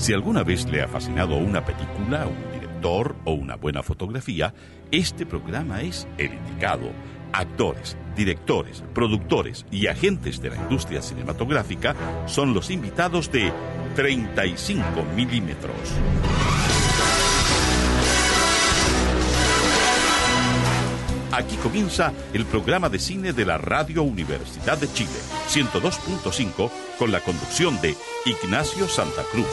Si alguna vez le ha fascinado una película, un director o una buena fotografía, este programa es el indicado. Actores, directores, productores y agentes de la industria cinematográfica son los invitados de 35 milímetros. Aquí comienza el programa de cine de la Radio Universidad de Chile, 102.5, con la conducción de Ignacio Santa Cruz.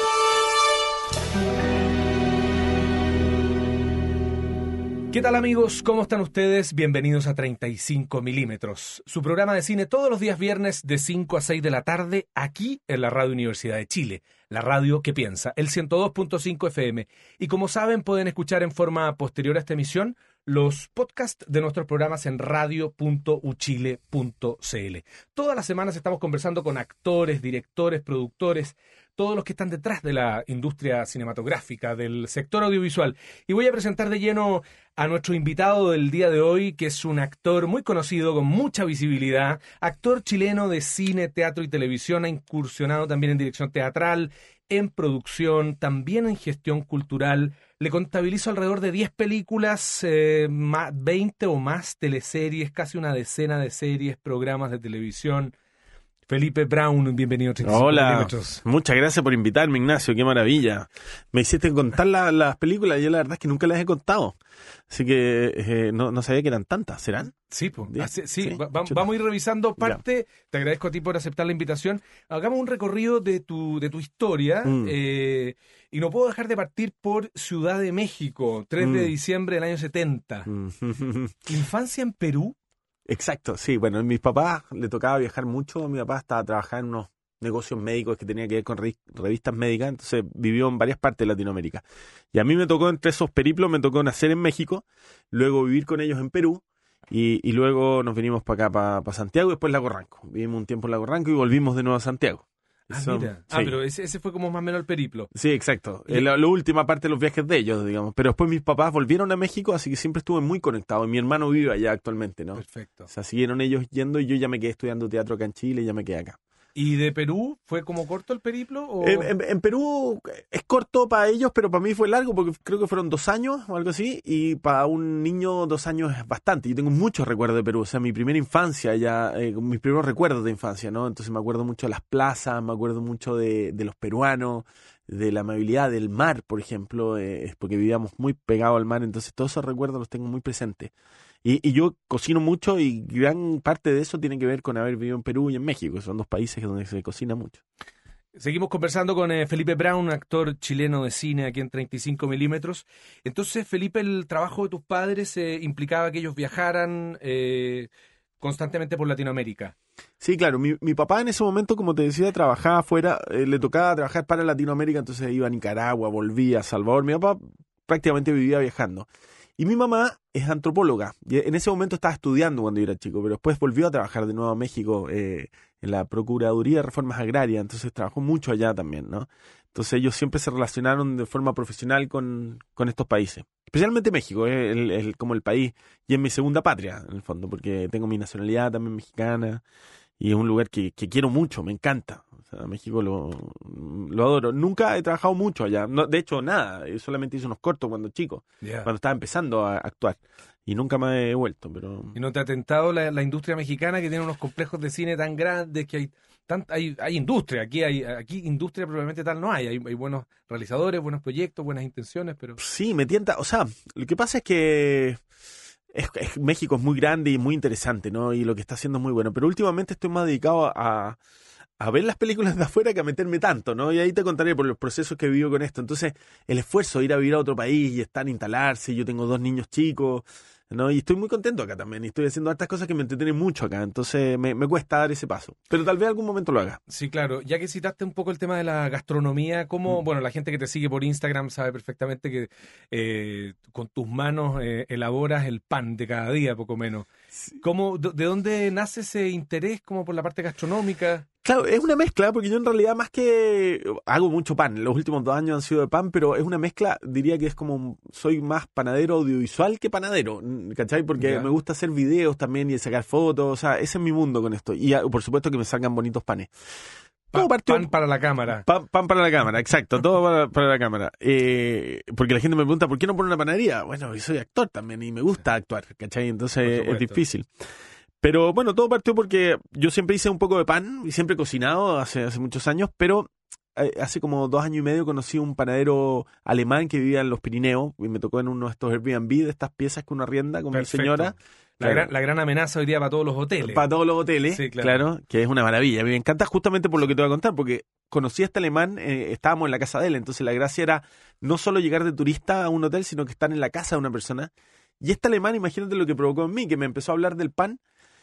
¿Qué tal, amigos? ¿Cómo están ustedes? Bienvenidos a 35 milímetros, su programa de cine todos los días viernes de 5 a 6 de la tarde, aquí en la Radio Universidad de Chile, la radio que piensa, el 102.5 FM. Y como saben, pueden escuchar en forma posterior a esta emisión los podcasts de nuestros programas en radio.uchile.cl. Todas las semanas estamos conversando con actores, directores, productores, todos los que están detrás de la industria cinematográfica, del sector audiovisual. Y voy a presentar de lleno a nuestro invitado del día de hoy, que es un actor muy conocido, con mucha visibilidad, actor chileno de cine, teatro y televisión, ha incursionado también en dirección teatral, en producción, también en gestión cultural. Le contabilizo alrededor de 10 películas, 20 o más teleseries, casi una decena de series, programas de televisión. Felipe Brown, bienvenido a 35 Hola, milímetros. Muchas gracias por invitarme, Ignacio, qué maravilla. Me hiciste contar las películas, yo la verdad es que nunca las he contado, así que no sabía que eran tantas, ¿serán? Sí, pues. Sí, Vamos a ir revisando parte. Ya. Te agradezco a ti por aceptar la invitación. Hagamos un recorrido de tu historia. Y no puedo dejar de partir por Ciudad de México, 3 de diciembre del año 70. Infancia en Perú. Exacto, sí. Bueno, a mis papás le tocaba viajar mucho. Mi papá estaba trabajando en unos negocios médicos que tenía que ver con revistas médicas, entonces vivió en varias partes de Latinoamérica. Y a mí me tocó, entre esos periplos, me tocó nacer en México, luego vivir con ellos en Perú, y luego nos venimos para acá, para Santiago, y después Lago Ranco. Vivimos un tiempo en Lago Ranco y volvimos de nuevo a Santiago. Mira. Sí. Pero ese fue como más o menos el periplo. Sí, exacto. La última parte de los viajes de ellos, digamos. Pero después mis papás volvieron a México, así que siempre estuve muy conectado. Y mi hermano vive allá actualmente, ¿no? Perfecto. O sea, siguieron ellos yendo y yo ya me quedé estudiando teatro acá en Chile y ya me quedé acá. ¿Y de Perú fue como corto el periplo? ¿O? En Perú es corto para ellos, pero para mí fue largo porque creo que fueron 2 años o algo así, y para un niño 2 años es bastante. Yo tengo muchos recuerdos de Perú, o sea, mi primera infancia, mis primeros recuerdos de infancia, ¿no? Entonces me acuerdo mucho de las plazas, me acuerdo mucho de los peruanos, de la amabilidad del mar, por ejemplo, porque vivíamos muy pegados al mar, entonces todos esos recuerdos los tengo muy presentes. Y yo cocino mucho y gran parte de eso tiene que ver con haber vivido en Perú y en México, son 2 países donde se cocina mucho. Seguimos conversando con Felipe Brown, actor chileno de cine aquí en 35 milímetros. Entonces, Felipe, el trabajo de tus padres implicaba que ellos viajaran constantemente por Latinoamérica. Sí, claro. Mi papá en ese momento, como te decía, trabajaba afuera, le tocaba trabajar para Latinoamérica, entonces iba a Nicaragua, volvía a Salvador. Mi papá prácticamente vivía viajando. Y mi mamá es antropóloga. Y en ese momento estaba estudiando cuando yo era chico, pero después volvió a trabajar de nuevo a México en la Procuraduría de Reformas Agrarias, entonces trabajó mucho allá también, ¿no? Entonces ellos siempre se relacionaron de forma profesional con estos países. Especialmente México, es como el país, y es mi segunda patria, en el fondo, porque tengo mi nacionalidad también mexicana, y es un lugar que quiero mucho, me encanta. O sea, México lo adoro. Nunca he trabajado mucho allá. No, de hecho, nada. Yo solamente hice unos cortos cuando chico, cuando estaba empezando a actuar. Y nunca me he vuelto. Pero ¿Y no te ha tentado la industria mexicana, que tiene unos complejos de cine tan grandes, que hay industria? Aquí industria probablemente tal no hay. Hay buenos realizadores, buenos proyectos, buenas intenciones, pero... Sí, me tienta. O sea, lo que pasa es que México es muy grande y muy interesante, ¿no? Y lo que está haciendo es muy bueno. Pero últimamente estoy más dedicado a ver las películas de afuera que a meterme tanto, ¿no? Y ahí te contaré por los procesos que vivo con esto. Entonces, el esfuerzo de ir a vivir a otro país y estar, instalarse, yo tengo 2 niños chicos, ¿no? Y estoy muy contento acá también, y estoy haciendo hartas cosas que me entretienen mucho acá, entonces me cuesta dar ese paso, pero tal vez algún momento lo haga. Sí, claro, ya que citaste un poco el tema de la gastronomía, ¿cómo, bueno, la gente que te sigue por Instagram sabe perfectamente que con tus manos elaboras el pan de cada día, poco menos. ¿Cómo, de dónde nace ese interés como por la parte gastronómica? Claro, es una mezcla, porque yo en realidad más que hago mucho pan, los últimos 2 años han sido de pan, pero es una mezcla, diría que es como, soy más panadero audiovisual que panadero, ¿cachai? Porque me gusta hacer videos también y sacar fotos, o sea, ese es mi mundo con esto, y por supuesto que me salgan bonitos panes. todo partió... Pan para la cámara. Pan para la cámara, exacto, todo para la cámara. Porque la gente me pregunta, ¿por qué no pone una panadería? Bueno, yo soy actor también y me gusta actuar, ¿cachai? Entonces es difícil. Pero bueno, todo partió porque yo siempre hice un poco de pan y siempre he cocinado hace muchos años, pero hace como 2 años y medio conocí a un panadero alemán que vivía en los Pirineos y me tocó en uno de estos Airbnb, de estas piezas que uno arrienda con Perfecto. mi señora. La gran amenaza hoy día para todos los hoteles. Para todos los hoteles, Sí, claro, que es una maravilla. A mí me encanta justamente por lo que te voy a contar, porque conocí a este alemán, estábamos en la casa de él, entonces la gracia era no solo llegar de turista a un hotel, sino que estar en la casa de una persona. Y este alemán, imagínate lo que provocó en mí, que me empezó a hablar del pan.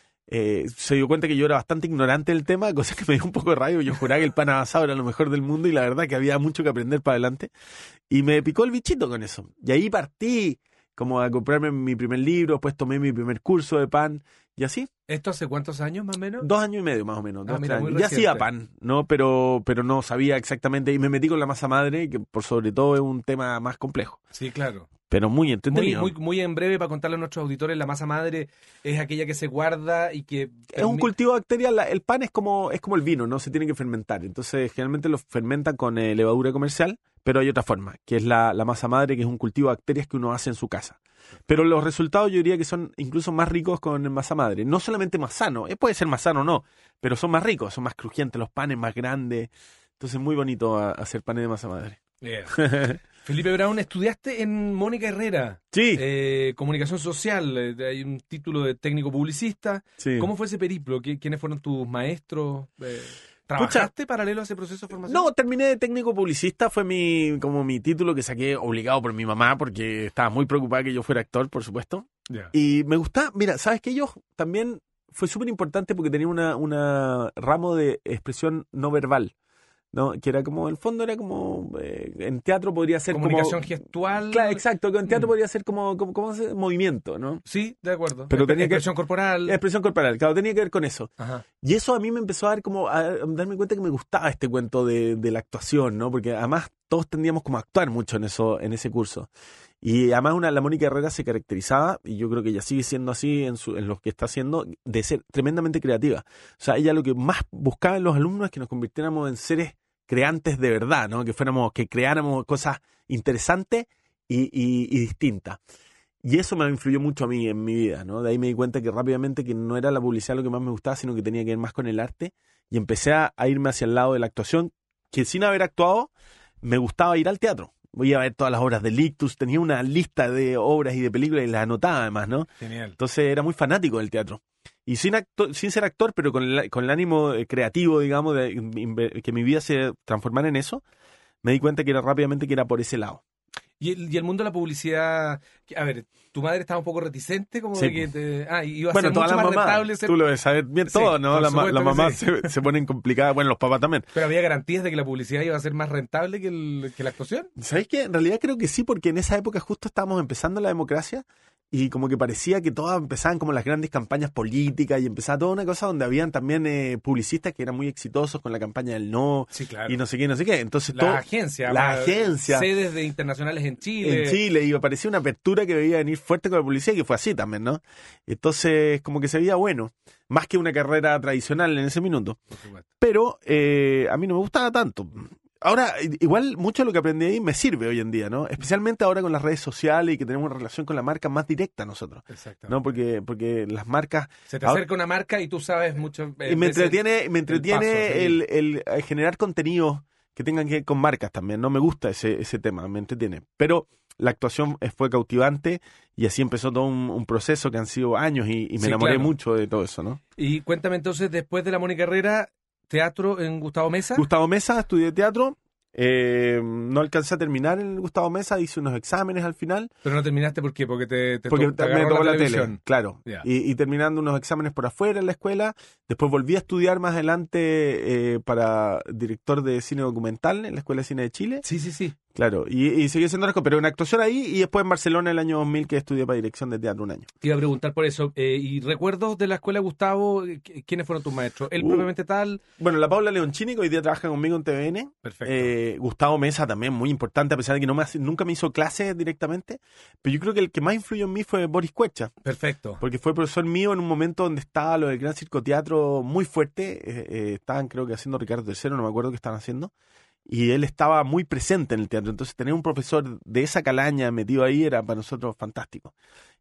Se dio cuenta que yo era bastante ignorante del tema, cosa que me dio un poco de rabia. Yo juraba que el pan avanzado era lo mejor del mundo y la verdad que había mucho que aprender para adelante. Y me picó el bichito con eso. Y ahí partí como a comprarme mi primer libro, después tomé mi primer curso de pan y así. ¿Esto hace cuántos años más o menos? 2 años y medio más o menos, 2, mira, 3 muy años. Ya reciente. hacía pan, ¿no? Pero no sabía exactamente y me metí con la masa madre, que por sobre todo es un tema más complejo, Sí, claro. pero muy entretenido. Muy en breve, para contarle a nuestros auditores, la masa madre es aquella que se guarda y que... Es un cultivo bacterial. El pan es como el vino, ¿no? Se tiene que fermentar. Entonces, generalmente lo fermentan con levadura comercial, pero hay otra forma, que es la masa madre, que es un cultivo de bacterias que uno hace en su casa. Pero los resultados yo diría que son incluso más ricos con masa madre. No solamente más sano, puede ser más sano o no, pero son más ricos, son más crujientes, los panes más grandes. Entonces, muy bonito hacer panes de masa madre. Bien. Felipe Brown, estudiaste en Mónica Herrera. Sí. Comunicación social, hay un título de técnico publicista. Sí. ¿Cómo fue ese periplo? ¿Quiénes fueron tus maestros? ¿Trabajaste paralelo a ese proceso de formación? No, terminé de técnico publicista, fue mi título que saqué obligado por mi mamá porque estaba muy preocupada que yo fuera actor, por supuesto. Yeah. Y me gustaba, mira, ¿sabes qué? Yo también fue súper importante porque tenía una ramo de expresión no verbal, ¿no? Que era como, en el fondo era como, en teatro podría ser comunicación como... gestual. Claro, exacto, que en teatro podría ser como movimiento, ¿no? Sí, de acuerdo. Pero tenía expresión corporal. Expresión corporal, claro, tenía que ver con eso. Ajá. Y eso a mí me empezó a darme cuenta que me gustaba este cuento de la actuación, ¿no? Porque además todos tendíamos como a actuar mucho en ese curso. Y además la Mónica Herrera se caracterizaba, y yo creo que ella sigue siendo así en lo que está haciendo, de ser tremendamente creativa. O sea, ella lo que más buscaba en los alumnos es que nos convirtiéramos en seres creantes de verdad, ¿no? Que creáramos cosas interesantes y distintas. Y eso me influyó mucho a mí en mi vida, ¿no? De ahí me di cuenta que rápidamente que no era la publicidad lo que más me gustaba, sino que tenía que ver más con el arte. Y empecé a irme hacia el lado de la actuación, que sin haber actuado, me gustaba ir al teatro. Voy a ver todas las obras de Lictus, tenía una lista de obras y de películas y las anotaba además, ¿no? Genial. Entonces era muy fanático del teatro. Y sin ser actor, pero con el ánimo creativo, digamos, de que mi vida se transformara en eso, me di cuenta que era rápidamente que era por ese lado. Y el mundo de la publicidad, a ver, tu madre estaba un poco reticente, como Sí. de que iba a Bueno, ser todas mucho las más mamás, rentable ser... tú lo debes saber bien Sí, todo, ¿no? por Las supuesto que mamás sí. se ponen complicadas, bueno, los papás también. Pero había garantías de que la publicidad iba a ser más rentable que la actuación. ¿Sabéis qué? En realidad creo que sí, porque en esa época justo estábamos empezando la democracia y como que parecía que todas empezaban como las grandes campañas políticas y empezaba toda una cosa donde habían también publicistas que eran muy exitosos con la campaña del no Sí, claro. y no sé qué, no sé qué. Entonces La agencia. Sedes internacionales en Chile. En Chile, y parecía una apertura que veía venir fuerte con la publicidad, que fue así también, ¿no? Entonces, como que se veía bueno, más que una carrera tradicional en ese minuto. Por supuesto. Pero a mí no me gustaba tanto. Ahora, igual mucho de lo que aprendí ahí me sirve hoy en día, ¿no? Especialmente ahora con las redes sociales y que tenemos una relación con la marca más directa nosotros, Exactamente. ¿no? Porque las marcas... Se te acerca una marca y tú sabes mucho... Y me entretiene paso, el generar contenidos que tengan que ver con marcas también, ¿no? Me gusta ese tema, me entretiene. Pero la actuación fue cautivante y así empezó todo un proceso que han sido años y me enamoré mucho de todo eso, ¿no? Y cuéntame entonces, después de la Mónica Herrera, teatro en Gustavo Mesa. Gustavo Mesa, estudié teatro. No alcancé a terminar en el Gustavo Mesa, hice unos exámenes al final. Pero no terminaste, ¿por qué? Porque te me tocó la televisión. tele, claro. Yeah. Y terminando unos exámenes por afuera en la escuela. Después volví a estudiar más adelante para director de cine documental en la Escuela de Cine de Chile. Sí. Claro, y seguí haciendo las cosas, pero en actuación ahí y después en Barcelona el año 2000 que estudié para dirección de teatro un año. Te iba a preguntar por eso. ¿Y recuerdos de la escuela Gustavo? ¿Quiénes fueron tus maestros? ¿Él propiamente tal? Bueno, la Paula Leonchini, que hoy día trabaja conmigo en TVN. Perfecto. Gustavo Mesa también, muy importante, a pesar de que nunca me hizo clases directamente. Pero yo creo que el que más influyó en mí fue Boris Cuecha. Perfecto. Porque fue profesor mío en un momento donde estaba lo del Gran Circo Teatro muy fuerte. Estaban creo que haciendo Ricardo III, no me acuerdo qué estaban haciendo. Y él estaba muy presente en el teatro. Entonces tener un profesor de esa calaña metido ahí era para nosotros fantástico.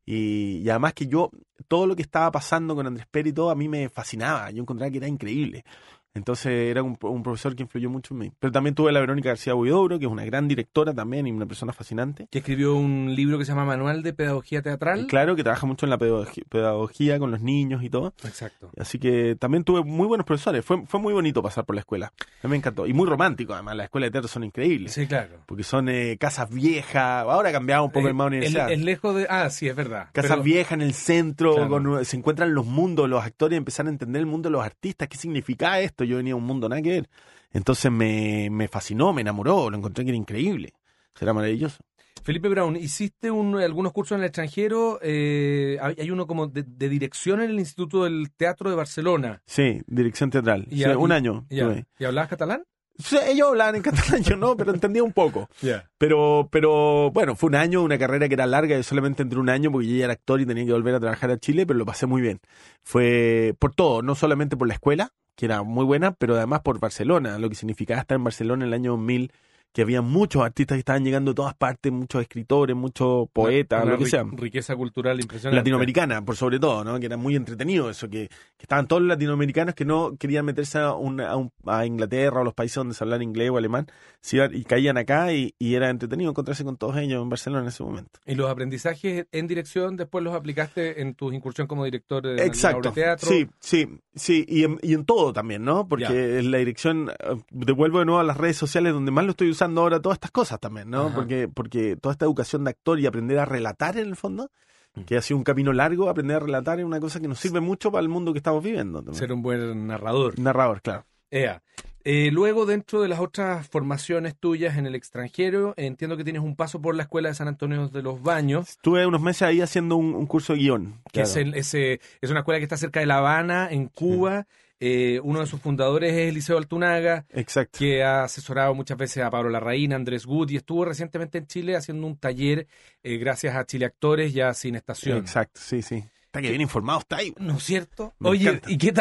Y además que todo lo que estaba pasando con Andrés Pérez y todo, a mí me fascinaba. Yo encontraba que era increíble. Entonces era un profesor que influyó mucho en mí. Pero también tuve a la Verónica García Huidobro, que es una gran directora también y una persona fascinante. Que escribió un libro que se llama Manual de Pedagogía Teatral. Claro, que trabaja mucho en la pedagogía con los niños y todo. Exacto. Así que también tuve muy buenos profesores. Fue muy bonito pasar por la escuela. A mí me encantó. Y muy romántico, además. Las escuelas de teatro son increíbles. Sí, claro. Porque son casas viejas. Ahora ha cambiado un poco el más universidad. Es lejos de... Ah, sí, es verdad. Casas viejas en el centro. Claro. Se encuentran los mundos, los actores empezaron a entender el mundo de los artistas. ¿Qué significaba esto? Yo venía a un mundo nada que ver. Entonces me fascinó, me enamoró. Lo encontré que era increíble. Será maravilloso. Felipe Brown, hiciste algunos cursos en el extranjero. Hay uno como de dirección en el Instituto del Teatro de Barcelona. Sí, dirección teatral. Sí, un año. ¿Y hablabas catalán? Sí, ellos hablaban en catalán, yo no, pero entendía un poco. Yeah. Pero bueno, fue un año, una carrera que era larga. Yo solamente entré un año porque yo ya era actor y tenía que volver a trabajar a Chile, pero lo pasé muy bien. Fue por todo, no solamente por la escuela, que era muy buena, pero además por Barcelona, lo que significaba estar en Barcelona en el año 2000, que había muchos artistas que estaban llegando de todas partes, muchos escritores, muchos poetas, lo que sea. Riqueza cultural impresionante. Latinoamericana, por sobre todo, ¿no? Que era muy entretenido eso, que estaban todos los latinoamericanos que no querían meterse a Inglaterra o los países donde se hablan inglés o alemán, y caían acá y era entretenido encontrarse con todos ellos en Barcelona en ese momento. ¿Y los aprendizajes en dirección después los aplicaste en tu incursión como director de Exacto. obra de teatro? Sí, y en todo también, ¿no? Porque en la dirección, devuelvo de nuevo a las redes sociales donde más lo estoy usando ahora, todas estas cosas también, ¿no? Porque toda esta educación de actor y aprender a relatar en el fondo, que ha sido un camino largo, aprender a relatar es una cosa que nos sirve mucho para el mundo que estamos viviendo también. Ser un buen narrador. Narrador, claro. Luego, dentro de las otras formaciones tuyas en el extranjero, entiendo que tienes un paso por la Escuela de San Antonio de los Baños. Estuve unos meses ahí haciendo un curso de guión. Que es una escuela que está cerca de La Habana, en Cuba. Uno de sus fundadores es Eliseo Altunaga. Exacto. Que ha asesorado muchas veces a Pablo Larraín, a Andrés Gut, y estuvo recientemente en Chile haciendo un taller gracias a Chile Actores ya sin estación. Exacto, sí. Está que bien informado, está ahí. ¿No es cierto? Me Oye, encanta. ¿y qué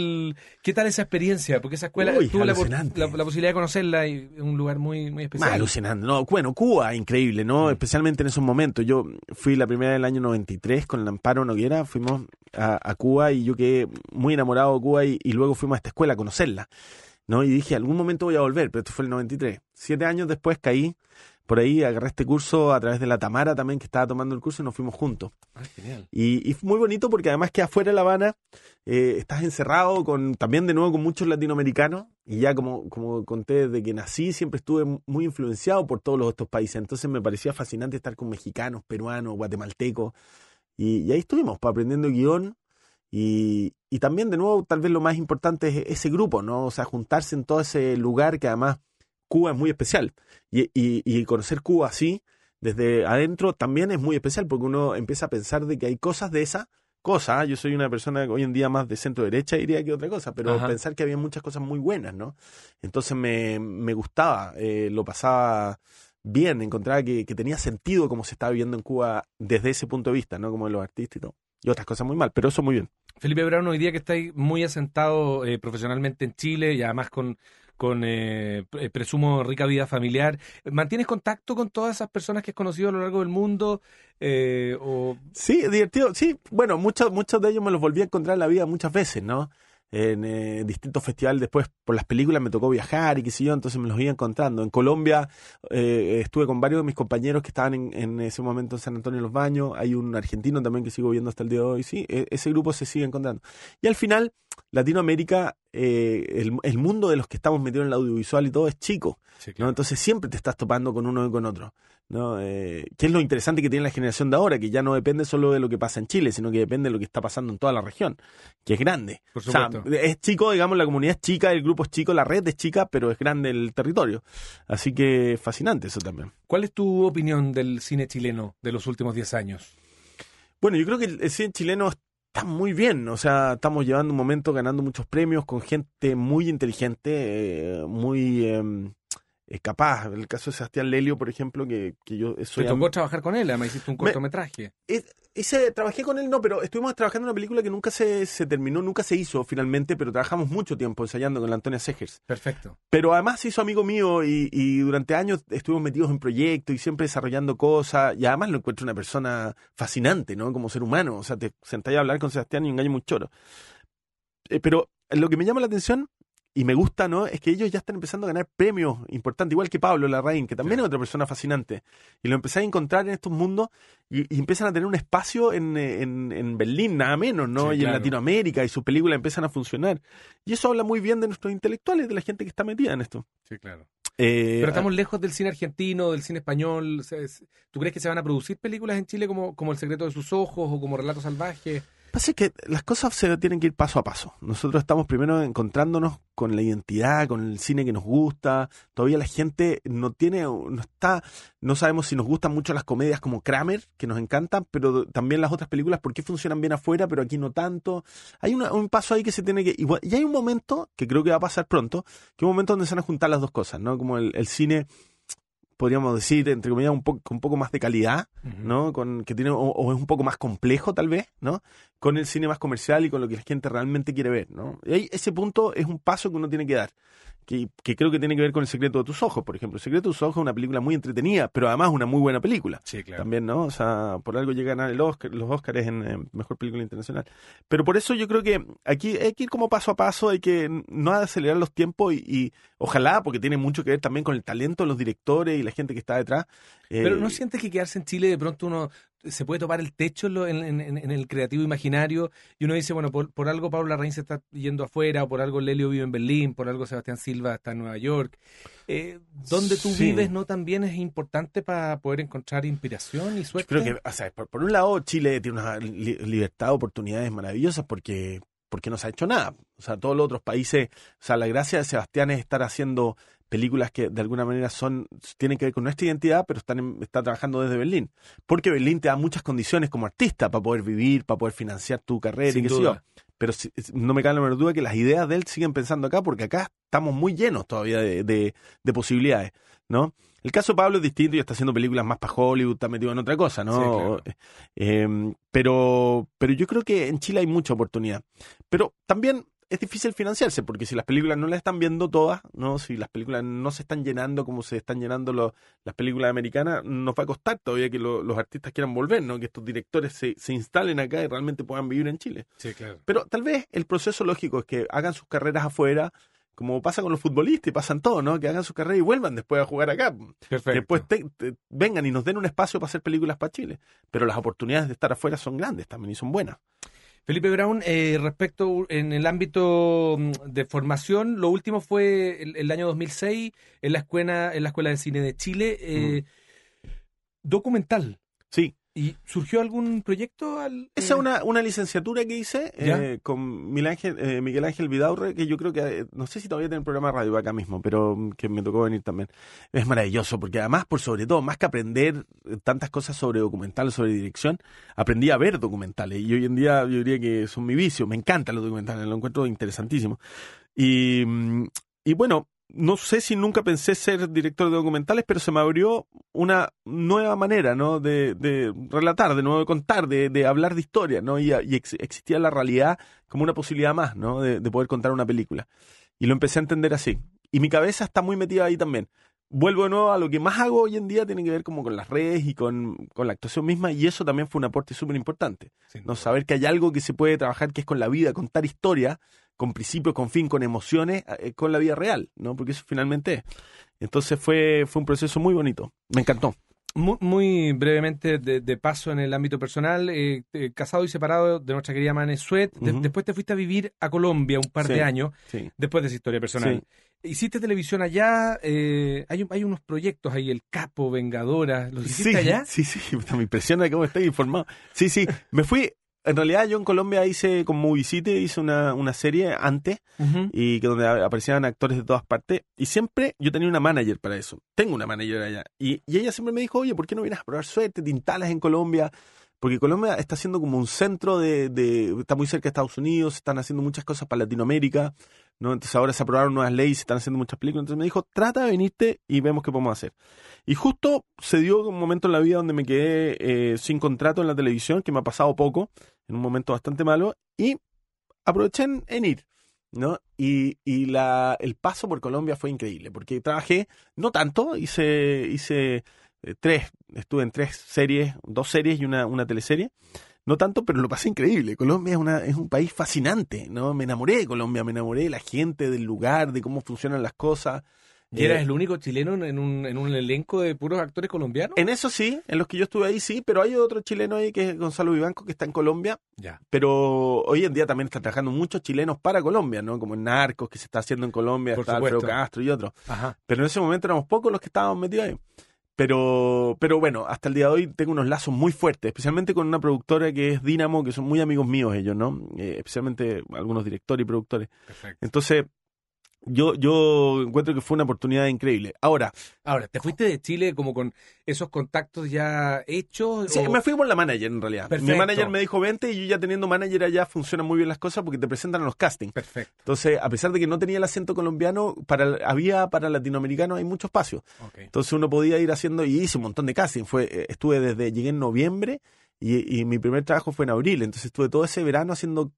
tal esa experiencia? Porque esa escuela tuve la posibilidad de conocerla y es un lugar muy, muy especial. Alucinante. No, bueno, Cuba, increíble, ¿no? Especialmente en esos momentos. Yo fui la primera del año 93 con el Amparo Noguera, fuimos a Cuba y yo quedé muy enamorado de Cuba y luego fuimos a esta escuela a conocerla, ¿no? Y dije, algún momento voy a volver, pero esto fue el 93. 7 años después caí por ahí, agarré este curso a través de la Tamara también, que estaba tomando el curso, y nos fuimos juntos. Genial. Y fue muy bonito porque además que afuera de La Habana estás encerrado también de nuevo con muchos latinoamericanos, y ya como conté desde que nací siempre estuve muy influenciado por todos estos países, entonces me parecía fascinante estar con mexicanos, peruanos, guatemaltecos, y ahí estuvimos aprendiendo guión. Y también de nuevo tal vez lo más importante es ese grupo, ¿no? O sea, juntarse en todo ese lugar que además Cuba es muy especial y conocer Cuba así desde adentro también es muy especial porque uno empieza a pensar de que hay cosas de esa cosa. Yo soy una persona hoy en día más de centro derecha diría que otra cosa, pero pensar que había muchas cosas muy buenas, ¿no? Entonces me gustaba, lo pasaba bien, encontraba que tenía sentido cómo se estaba viviendo en Cuba desde ese punto de vista, ¿no? Como de los artistas y todo. Y otras cosas muy mal, pero eso muy bien. Felipe Brown, hoy día que estáis muy asentado profesionalmente en Chile y además con presumo rica vida familiar, ¿mantienes contacto con todas esas personas que has conocido a lo largo del mundo? Sí, divertido, sí. Bueno, muchos de ellos me los volví a encontrar en la vida muchas veces, ¿no? En distintos festivales después por las películas me tocó viajar y qué sé yo, entonces me los iba encontrando. En Colombia estuve con varios de mis compañeros que estaban en ese momento en San Antonio de los Baños. Hay un argentino también que sigo viendo hasta el día de hoy. Sí, ese grupo se sigue encontrando. Y al final, Latinoamérica el mundo de los que estamos metidos en el audiovisual y todo es chico, Sí, ¿no? claro. Entonces siempre te estás topando con uno y con otro, ¿no? Que es lo interesante que tiene la generación de ahora, que ya no depende solo de lo que pasa en Chile, sino que depende de lo que está pasando en toda la región, que es grande. Por O sea, supuesto. es chico, digamos, la comunidad es chica, el grupo es chico, la red es chica, pero es grande el territorio. Así que fascinante eso también. ¿Cuál es tu opinión del cine chileno de los últimos 10 años? Bueno, yo creo que el cine chileno está muy bien, o sea, estamos llevando un momento ganando muchos premios con gente muy inteligente, muy capaz. El caso de Sebastián Lelio, por ejemplo, que yo Te soy... tocó trabajar con él, además hiciste un cortometraje. Trabajé con él, no, pero estuvimos trabajando en una película que nunca se terminó, nunca se hizo finalmente, pero trabajamos mucho tiempo ensayando con la Antonia Segers. Perfecto. Pero además se hizo amigo mío y durante años estuvimos metidos en proyectos y siempre desarrollando cosas, y además lo encuentro una persona fascinante, ¿no? Como ser humano, o sea, te sentás a hablar con Sebastián y un gallo muy choro. Pero lo que me llama la atención y me gusta, ¿no? Es que ellos ya están empezando a ganar premios importantes, igual que Pablo Larraín, que también Claro. es otra persona fascinante. Y lo empecé a encontrar en estos mundos y empiezan a tener un espacio en Berlín, nada menos, ¿no? Sí, Y claro. en Latinoamérica, y sus películas empiezan a funcionar. Y eso habla muy bien de nuestros intelectuales, de la gente que está metida en esto. Sí, claro. Pero Pero estamos lejos del cine argentino, del cine español. O sea, ¿tú crees que se van a producir películas en Chile como El secreto de sus ojos o como Relatos salvajes? Pasa que las cosas se tienen que ir paso a paso. Nosotros estamos primero encontrándonos con la identidad, con el cine que nos gusta. Todavía la gente no sabemos si nos gustan mucho las comedias como Kramer, que nos encantan, pero también las otras películas, por qué funcionan bien afuera, pero aquí no tanto. Hay un paso ahí que se tiene que... Y hay un momento, que creo que va a pasar pronto, que es un momento donde se van a juntar las dos cosas, ¿no? Como el cine, podríamos decir, entre comillas, con un poco más de calidad, ¿no? Que tiene, o es un poco más complejo, tal vez, ¿no? Con el cine más comercial y con lo que la gente realmente quiere ver, ¿no? Y ahí, ese punto es un paso que uno tiene que dar, que creo que tiene que ver con El secreto de tus ojos, por ejemplo. El secreto de tus ojos es una película muy entretenida, pero además una muy buena película. Sí, claro. También, ¿no? O sea, por algo llega a ganar los Óscares en Mejor Película Internacional. Pero por eso yo creo que aquí hay que ir como paso a paso, hay que no acelerar los tiempos y ojalá, porque tiene mucho que ver también con el talento de los directores y la gente que está detrás. Pero ¿no sientes que quedarse en Chile de pronto uno se puede topar el techo en el creativo imaginario y uno dice, bueno, por algo Pablo Larraín se está yendo afuera, o por algo Lelio vive en Berlín, por algo Sebastián Silva está en Nueva York? Donde tú Sí. vives, ¿no? También es importante para poder encontrar inspiración y Yo suerte. creo que, o sea, por un lado, Chile tiene una libertad, oportunidades maravillosas porque no se ha hecho nada. O sea, todos los otros países, o sea, la gracia de Sebastián es estar haciendo películas que de alguna manera tienen que ver con nuestra identidad, pero está trabajando desde Berlín. Porque Berlín te da muchas condiciones como artista para poder vivir, para poder financiar tu carrera Sin y qué sé duda. yo. Pero no me cabe la menor duda que las ideas de él siguen pensando acá, porque acá estamos muy llenos todavía de posibilidades, ¿no? El caso de Pablo es distinto y está haciendo películas más para Hollywood, está metido en otra cosa, ¿no? Sí, Pero yo creo que en Chile hay mucha oportunidad. Pero también es difícil financiarse, porque si las películas no las están viendo todas, ¿no? Si las películas no se están llenando como se están llenando las películas americanas, nos va a costar todavía que los artistas quieran volver, ¿no? Que estos directores se instalen acá y realmente puedan vivir en Chile. Sí, claro. Pero tal vez el proceso lógico es que hagan sus carreras afuera, como pasa con los futbolistas y pasan todos, ¿no? Que hagan sus carreras y vuelvan después a jugar acá. Perfecto. Después vengan y nos den un espacio para hacer películas para Chile. Pero las oportunidades de estar afuera son grandes también y son buenas. Felipe Brown, respecto en el ámbito de formación, lo último fue el año 2006 en la Escuela de Cine de Chile, documental. Sí. ¿Y surgió algún proyecto? Esa es una licenciatura que hice con Miguel Ángel Vidaurre, que yo creo que, no sé si todavía tiene un programa de radio acá mismo, pero que me tocó venir también. Es maravilloso, porque además, por sobre todo, más que aprender tantas cosas sobre documentales, sobre dirección, aprendí a ver documentales. Y hoy en día yo diría que son mi vicio. Me encantan los documentales, lo encuentro interesantísimo. Y bueno, no sé si nunca pensé ser director de documentales, pero se me abrió una nueva manera, ¿no? de relatar, de nuevo de contar, de hablar de historia, ¿no? Y existía la realidad como una posibilidad más, ¿no? De poder contar una película. Y lo empecé a entender así. Y mi cabeza está muy metida ahí también. Vuelvo de nuevo a lo que más hago hoy en día, tiene que ver como con las redes y con la actuación misma, y eso también fue un aporte súper importante. ¿No? Saber que hay algo que se puede trabajar, que es con la vida, contar historia, con principio, con fin, con emociones, con la vida real, ¿no? Porque eso finalmente es. Entonces fue un proceso muy bonito. Me encantó. Muy brevemente, de paso en el ámbito personal, casado y separado de nuestra querida Mane Suet. Después te fuiste a vivir a Colombia un par de años, después de esa historia personal. ¿Hiciste televisión allá? Hay unos proyectos ahí, El Capo, Vengadora. ¿Los hiciste allá? Sí, me impresiona cómo estáis informado. Sí, me fui. En realidad yo en Colombia hice con Movie City, hice una serie antes y que donde aparecían actores de todas partes y siempre yo tenía una manager para eso. Tengo una manager allá y ella siempre me dijo, oye, ¿por qué no vienes a probar suerte? Te instalas en Colombia. Porque Colombia está siendo como un centro está muy cerca de Estados Unidos, se están haciendo muchas cosas para Latinoamérica, ¿no? Entonces ahora se aprobaron nuevas leyes, se están haciendo muchas películas. Entonces me dijo, trata de venirte y vemos qué podemos hacer. Y justo se dio un momento en la vida donde me quedé sin contrato en la televisión, que me ha pasado poco, en un momento bastante malo, y aproveché en ir, ¿no? Y el paso por Colombia fue increíble, porque trabajé, no tanto, hice estuve en 2 series y una teleserie, no tanto, pero lo pasé increíble. Colombia es un país fascinante, ¿no? Me enamoré de Colombia, me enamoré de la gente, del lugar, de cómo funcionan las cosas. ¿Y eras el único chileno en un elenco de puros actores colombianos? En eso sí, en los que yo estuve ahí sí, pero hay otro chileno ahí que es Gonzalo Vivanco, que está en Colombia. Ya. Pero hoy en día también están trabajando muchos chilenos para Colombia, ¿no? Como en Narcos, que se está haciendo en Colombia, Por está supuesto. Alfredo Castro y otros. Ajá. Pero en ese momento éramos pocos los que estábamos metidos ahí. Pero bueno, hasta el día de hoy tengo unos lazos muy fuertes, especialmente con una productora que es Dynamo, que son muy amigos míos ellos, ¿no? Especialmente algunos directores y productores. Perfecto. Entonces, yo encuentro que fue una oportunidad increíble. Ahora, ¿te fuiste de Chile como con esos contactos ya hechos? sí, me fui por la manager en realidad. Perfecto. Mi manager me dijo, vente, y yo ya teniendo manager allá funcionan muy bien las cosas porque te presentan a los castings. Perfecto. Entonces, a pesar de que no tenía el acento colombiano, para latinoamericanos hay mucho espacio. Okay. Entonces uno podía ir haciendo, y hice un montón de castings. Llegué en noviembre y mi primer trabajo fue en abril. Entonces estuve todo ese verano haciendo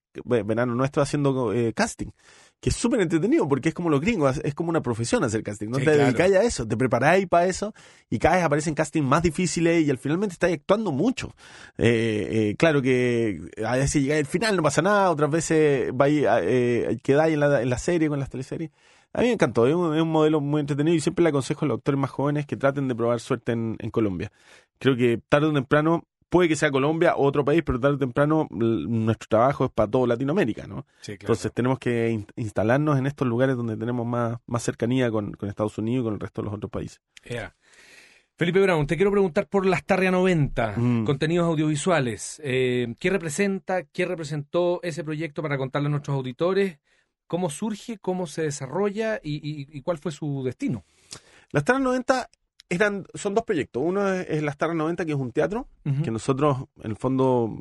casting, que es súper entretenido porque es como los gringos, es como una profesión hacer casting, ¿no? Sí, Te claro. dedicáis a eso, te preparáis para eso y cada vez aparecen castings más difíciles y al finalmente estáis actuando mucho. Claro que a veces llegáis al final, no pasa nada, otras veces quedáis en la serie, con las teleseries. A mí me encantó, es un modelo muy entretenido y siempre le aconsejo a los actores más jóvenes que traten de probar suerte en Colombia. Creo que tarde o temprano, puede que sea Colombia o otro país, pero tarde o temprano nuestro trabajo es para toda Latinoamérica, ¿no? Sí, claro. Entonces tenemos que instalarnos en estos lugares donde tenemos más cercanía con Estados Unidos y con el resto de los otros países. Yeah. Felipe Brown, te quiero preguntar por Lastarria 90, contenidos audiovisuales. ¿Qué representó ese proyecto para contarle a nuestros auditores? ¿Cómo surge, cómo se desarrolla y cuál fue su destino? Lastarria 90 son 2 proyectos. Uno es Lastarria 90, que es un teatro, que nosotros, en el fondo,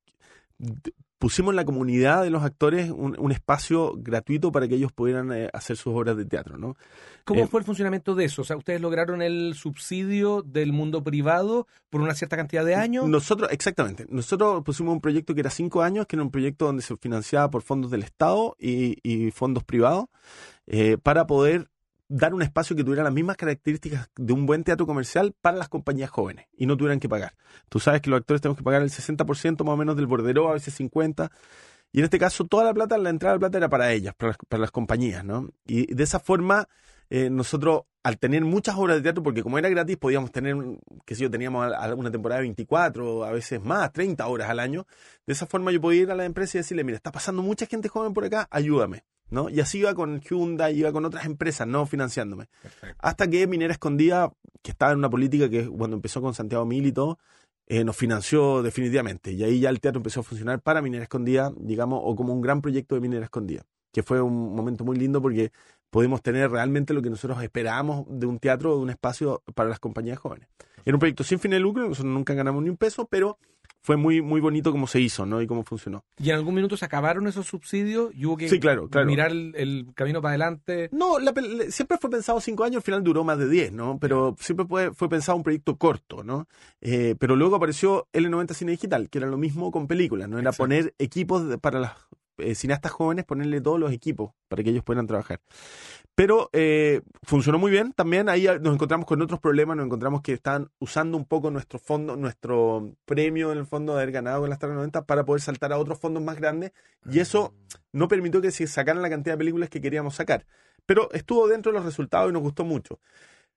pusimos en la comunidad de los actores un espacio gratuito para que ellos pudieran hacer sus obras de teatro, ¿no? ¿Cómo fue el funcionamiento de eso? O sea, ¿ustedes lograron el subsidio del mundo privado por una cierta cantidad de años? Exactamente. Nosotros pusimos un proyecto que era 5 años, que era un proyecto donde se financiaba por fondos del Estado y fondos privados, para poder dar un espacio que tuviera las mismas características de un buen teatro comercial para las compañías jóvenes y no tuvieran que pagar. Tú sabes que los actores tenemos que pagar el 60% más o menos del bordero, a veces 50%, y en este caso toda la entrada de plata era para ellas, para las compañías, ¿no? Y de esa forma nosotros, al tener muchas obras de teatro, porque como era gratis podíamos tener, teníamos una temporada de 24, a veces más, 30 horas al año. De esa forma yo podía ir a la empresa y decirle, mira, está pasando mucha gente joven por acá, ayúdame, ¿no? Y así iba con Hyundai, iba con otras empresas, no financiándome. Perfecto. Hasta que Minera Escondida, que estaba en una política que cuando empezó con Santiago Mil y todo, nos financió definitivamente. Y ahí ya el teatro empezó a funcionar para Minera Escondida, digamos, o como un gran proyecto de Minera Escondida, que fue un momento muy lindo porque pudimos tener realmente lo que nosotros esperábamos de un teatro, de un espacio para las compañías jóvenes. Era un proyecto sin fin de lucro, nosotros nunca ganamos ni un peso, pero fue muy, muy bonito cómo se hizo, ¿no? Y cómo funcionó. ¿Y en algún minuto se acabaron esos subsidios y hubo que Sí, claro. mirar el camino para adelante? No, siempre fue pensado 5 años, al final duró más de 10, ¿no? Pero siempre fue pensado un proyecto corto, ¿no? Pero luego apareció L90 Cine Digital, que era lo mismo con películas, ¿no? Era Exacto. poner equipos para las cineastas jóvenes, ponerle todos los equipos para que ellos puedan trabajar. Pero funcionó muy bien. También ahí nos encontramos con otros problemas, nos encontramos que estaban usando un poco nuestro fondo, nuestro premio en el fondo de haber ganado con las Lastarria 90 para poder saltar a otros fondos más grandes, y eso no permitió que se sacaran la cantidad de películas que queríamos sacar. Pero estuvo dentro de los resultados y nos gustó mucho.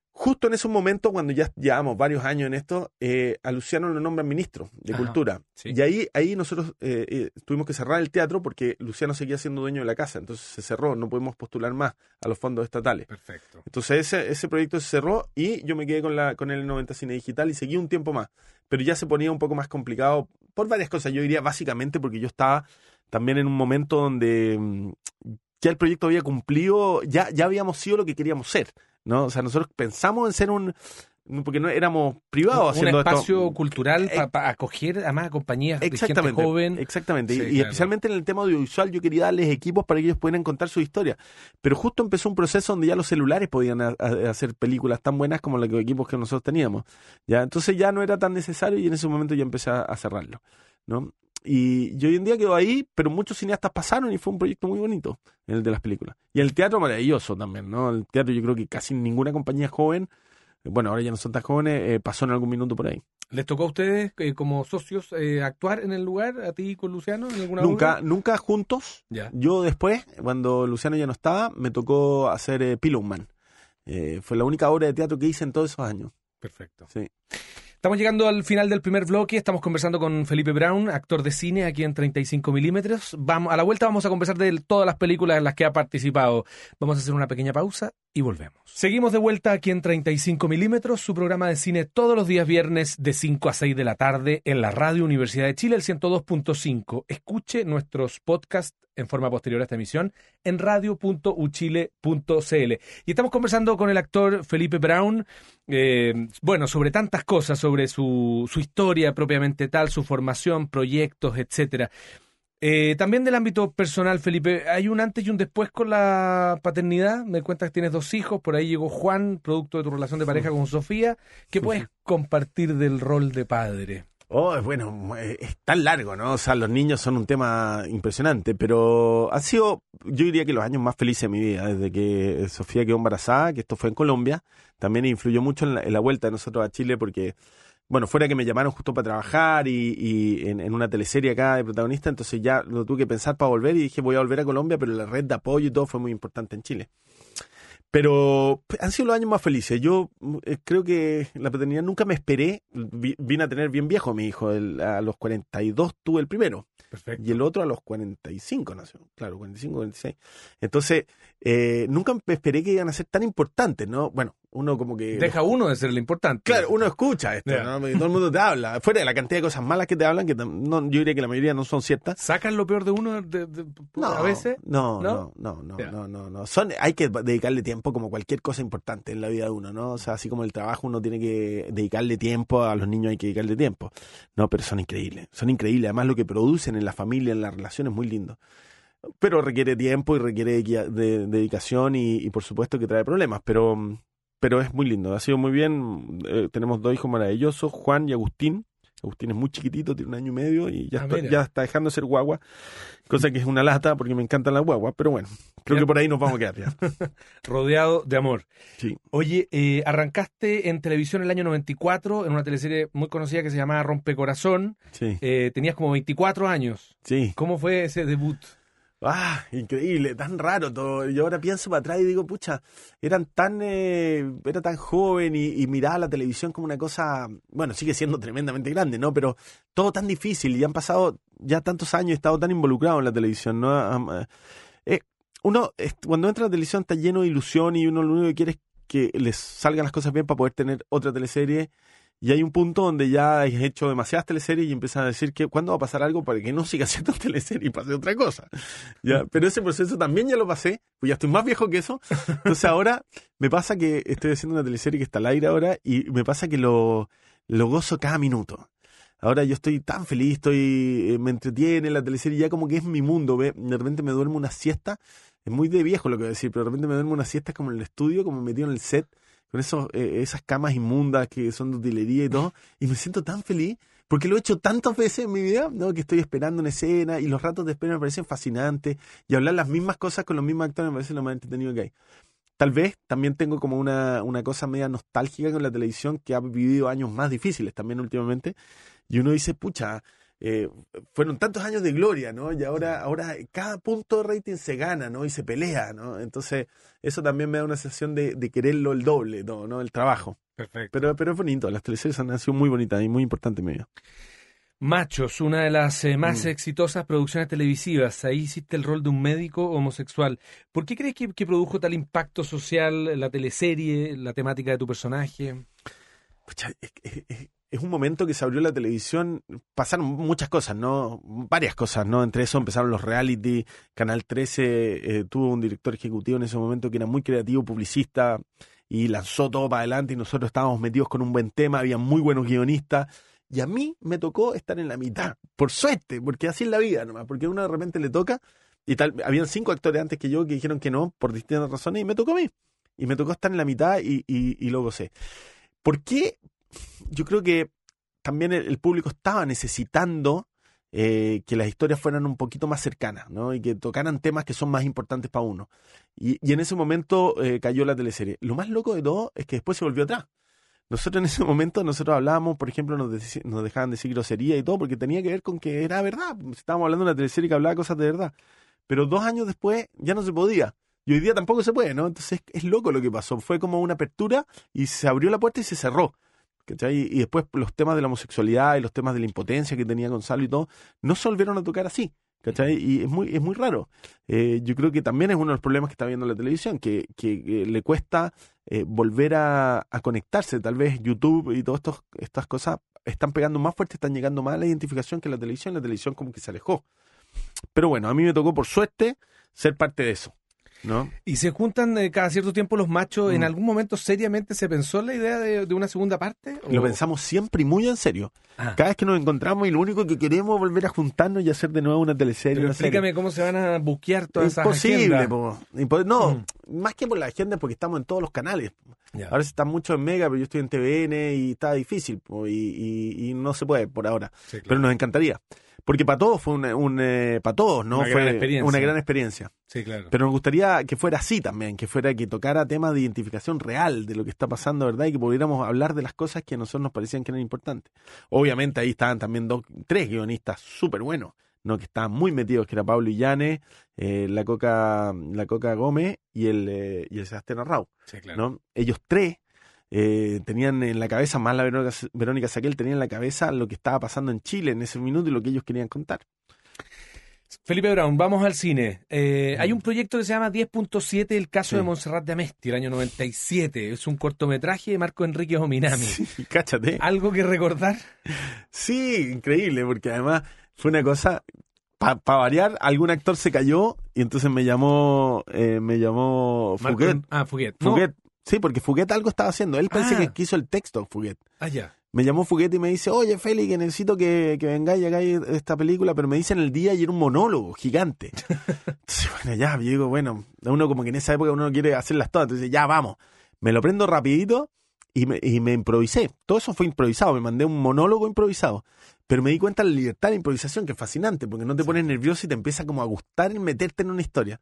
justo en esos momentos, cuando ya llevamos varios años en esto, a Luciano lo nombran ministro de Cultura. Sí. Y ahí nosotros tuvimos que cerrar el teatro porque Luciano seguía siendo dueño de la casa. Entonces se cerró, no pudimos postular más a los fondos estatales. Perfecto. Entonces ese proyecto se cerró y yo me quedé con el 90 Cine Digital y seguí un tiempo más. Pero ya se ponía un poco más complicado por varias cosas. Yo diría básicamente porque yo estaba también en un momento donde ya el proyecto había cumplido, ya habíamos sido lo que queríamos ser, ¿no? O sea, nosotros pensamos en ser porque no éramos privados un haciendo espacio esto. cultural para acoger además a compañías de gente Exactamente, joven. exactamente. Sí, y claro. especialmente en el tema audiovisual yo quería darles equipos para que ellos pudieran contar su historia. Pero justo empezó un proceso donde ya los celulares podían hacer películas tan buenas como los equipos que nosotros teníamos. ¿Ya? Entonces ya no era tan necesario y en ese momento ya empecé a cerrarlo, ¿no? Y hoy en día quedó ahí, pero muchos cineastas pasaron y fue un proyecto muy bonito, el de las películas. Y el teatro maravilloso también, ¿no? El teatro yo creo que casi ninguna compañía joven, bueno, ahora ya no son tan jóvenes, pasó en algún minuto por ahí. ¿Les tocó a ustedes como socios actuar en el lugar, a ti con Luciano, en alguna obra? Nunca juntos. Ya. Yo después, cuando Luciano ya no estaba, me tocó hacer Pillow Man. Fue la única obra de teatro que hice en todos esos años. Perfecto. Sí. Estamos llegando al final del primer bloque, estamos conversando con Felipe Brown, actor de cine aquí en 35 milímetros. A la vuelta vamos a conversar de todas las películas en las que ha participado. Vamos a hacer una pequeña pausa y volvemos. Seguimos de vuelta aquí en 35 milímetros, su programa de cine todos los días viernes de 5 a 6 de la tarde en la Radio Universidad de Chile, el 102.5. Escuche nuestros podcasts en forma posterior a esta emisión en radio.uchile.cl. Y estamos conversando con el actor Felipe Brown, sobre tantas cosas, sobre su historia propiamente tal, su formación, proyectos, etcétera. También del ámbito personal, Felipe, hay un antes y un después con la paternidad. Me cuentas que tienes 2 hijos, por ahí llegó Juan, producto de tu relación de pareja con Sofía. ¿Qué puedes compartir del rol de padre? Bueno, es tan largo, ¿no? O sea, los niños son un tema impresionante, pero ha sido, yo diría que los años más felices de mi vida, desde que Sofía quedó embarazada, que esto fue en Colombia. También influyó mucho en la vuelta de nosotros a Chile porque, bueno, fuera que me llamaron justo para trabajar y en una teleserie acá de protagonista, entonces ya lo tuve que pensar para volver y dije voy a volver a Colombia, pero la red de apoyo y todo fue muy importante en Chile. Pero han sido los años más felices. Yo creo que la paternidad nunca me esperé. Vine a tener bien viejo a mi hijo. A los 42 tuve el primero. Perfecto. Y el otro a los 45 nació. Claro, 45, 46. Entonces, nunca me esperé que iban a ser tan importantes, ¿no? Bueno, uno como que... Deja uno de ser lo importante. Claro, uno escucha esto, Yeah. ¿no? Porque todo el mundo te habla. Fuera de la cantidad de cosas malas que te hablan, que yo diría que la mayoría no son ciertas. ¿Sacan lo peor de uno a veces? No. Yeah. No. Hay que dedicarle tiempo como cualquier cosa importante en la vida de uno, ¿no? O sea, así como el trabajo uno tiene que dedicarle tiempo, a los niños hay que dedicarle tiempo. No, pero son increíbles. Además, lo que producen en la familia, en la relación es muy lindo. Pero requiere tiempo y requiere dedicación y por supuesto que trae problemas, pero es muy lindo. Ha sido muy bien. Tenemos 2 hijos maravillosos, Juan y Agustín. Agustín es muy chiquitito, tiene 1 año y medio y ya está dejando de ser guagua, cosa que es una lata porque me encantan las guaguas, pero bueno, creo que por ahí nos vamos a quedar ya. Rodeado de amor. Sí. Oye, arrancaste en televisión el año 94 en una teleserie muy conocida que se llamaba Rompecorazón. Sí. Tenías como 24 años. Sí. ¿Cómo fue ese debut? Increíble, tan raro todo. Yo ahora pienso para atrás y digo, pucha, era tan joven y miraba la televisión como una cosa, bueno, sigue siendo tremendamente grande, ¿no? Pero todo tan difícil y han pasado ya tantos años y he estado tan involucrado en la televisión, ¿no? Cuando entra a la televisión está lleno de ilusión y uno lo único que quiere es que les salgan las cosas bien para poder tener otra teleserie. Y hay un punto donde ya has hecho demasiadas teleseries y empiezan a decir que cuándo va a pasar algo para que no siga haciendo teleserie y pase otra cosa. ¿Ya? Pero ese proceso también ya lo pasé, pues ya estoy más viejo que eso. Entonces ahora me pasa que estoy haciendo una teleserie que está al aire ahora y me pasa que lo gozo cada minuto. Ahora yo estoy tan feliz, me entretiene la teleserie, ya como que es mi mundo. De repente me duermo una siesta, es muy de viejo lo que voy a decir, pero de repente me duermo una siesta como en el estudio, como metido en el set, con esas camas inmundas que son de utilería y todo, y me siento tan feliz, porque lo he hecho tantas veces en mi vida, ¿no? Que estoy esperando una escena, y los ratos de espera me parecen fascinantes, y hablar las mismas cosas con los mismos actores me parece lo más entretenido que hay. Tal vez también tengo como una cosa media nostálgica con la televisión, que ha vivido años más difíciles también últimamente, y uno dice, pucha, fueron tantos años de gloria, ¿no? Y ahora cada punto de rating se gana, ¿no? Y se pelea, ¿no? Entonces, eso también me da una sensación de quererlo el doble, ¿no? El trabajo. Perfecto. Pero es bonito, las teleseries han sido muy bonitas y muy importantes en mi vida. Machos, una de las más exitosas producciones televisivas. Ahí hiciste el rol de un médico homosexual. ¿Por qué crees que produjo tal impacto social la teleserie, la temática de tu personaje? Pucha, es un momento que se abrió la televisión, pasaron muchas cosas, ¿no? Varias cosas, ¿no? Entre eso empezaron los reality, Canal 13 tuvo un director ejecutivo en ese momento que era muy creativo, publicista, y lanzó todo para adelante y nosotros estábamos metidos con un buen tema, había muy buenos guionistas, y a mí me tocó estar en la mitad, por suerte, porque así es la vida nomás, porque a uno de repente le toca, y tal, habían 5 actores antes que yo que dijeron que no, por distintas razones, y me tocó a mí, y me tocó estar en la mitad y lo gocé. ¿Por qué? Yo creo que también el público estaba necesitando que las historias fueran un poquito más cercanas, ¿no? Y que tocaran temas que son más importantes para uno. Y en ese momento cayó la teleserie. Lo más loco de todo es que después se volvió atrás. Nosotros en ese momento hablábamos, por ejemplo, nos dejaban decir grosería y todo, porque tenía que ver con que era verdad. Estábamos hablando de una teleserie que hablaba cosas de verdad. Pero 2 años después ya no se podía. Y hoy día tampoco se puede, ¿no? Entonces es loco lo que pasó. Fue como una apertura y se abrió la puerta y se cerró. ¿Cachai? Y después los temas de la homosexualidad y los temas de la impotencia que tenía Gonzalo y todo, no se volvieron a tocar así. ¿Cachai? Y es muy raro. Yo creo que también es uno de los problemas que está viendo la televisión, que le cuesta volver a conectarse. Tal vez YouTube y todas estas cosas están pegando más fuerte, están llegando más a la identificación que la televisión. La televisión como que se alejó. Pero bueno, a mí me tocó por suerte ser parte de eso, ¿no? Y se juntan cada cierto tiempo los machos. ¿En algún momento seriamente se pensó en la idea de una segunda parte? Lo pensamos siempre y muy en serio. Ah. Cada vez que nos encontramos y lo único que queremos es volver a juntarnos y hacer de nuevo una teleserie. Pero una explícame serie. cómo se van a buquear todas esas Imposible, agendas. no, más que por la agenda porque estamos en todos los canales. Ya. Ahora se está mucho en Mega, pero yo estoy en TVN y está difícil y no se puede por ahora. Sí, claro. Pero nos encantaría. Porque para todos fue para todos, ¿no? Una Fue gran experiencia. una gran experiencia. Sí, claro. Pero nos gustaría que fuera así también, que tocara temas de identificación real de lo que está pasando, ¿verdad? Y que pudiéramos hablar de las cosas que a nosotros nos parecían que eran importantes. Obviamente ahí estaban también 3 guionistas súper buenos, ¿no? Que estaban muy metidos, que era Pablo Illanes, la Coca Gómez y el Sebastián Arrau, Sí, claro. ¿no? Ellos 3 tenían en la cabeza, más la Verónica Saquel, tenían en la cabeza lo que estaba pasando en Chile en ese minuto y lo que ellos querían contar. Felipe Brown, vamos al cine. Hay un proyecto que se llama 10.7, el caso Sí. de Montserrat de Amesti, el año 97. Es un cortometraje de Marco Enrique Ominami. Sí, cáchate. ¿Algo que recordar? Sí, increíble, porque además fue una cosa, para variar, algún actor se cayó y entonces me llamó Fuguet. Fuguet. Fuguet. Sí, porque Fuguet algo estaba haciendo. Él pensé Ah. que hizo el texto, Fuguet. Ya. Me llamó Fuguet y me dice, oye, Feli, que necesito que vengáis y hagáis esta película, pero me dicen el día y era un monólogo gigante. Entonces, bueno, ya, yo digo, bueno, uno como que en esa época uno quiere hacerlas todas, entonces ya, vamos. Me lo prendo rapidito y me improvisé. Todo eso fue improvisado, me mandé un monólogo improvisado. Pero me di cuenta de la libertad de improvisación, que es fascinante, porque no te pones nervioso y te empieza como a gustar el meterte en una historia.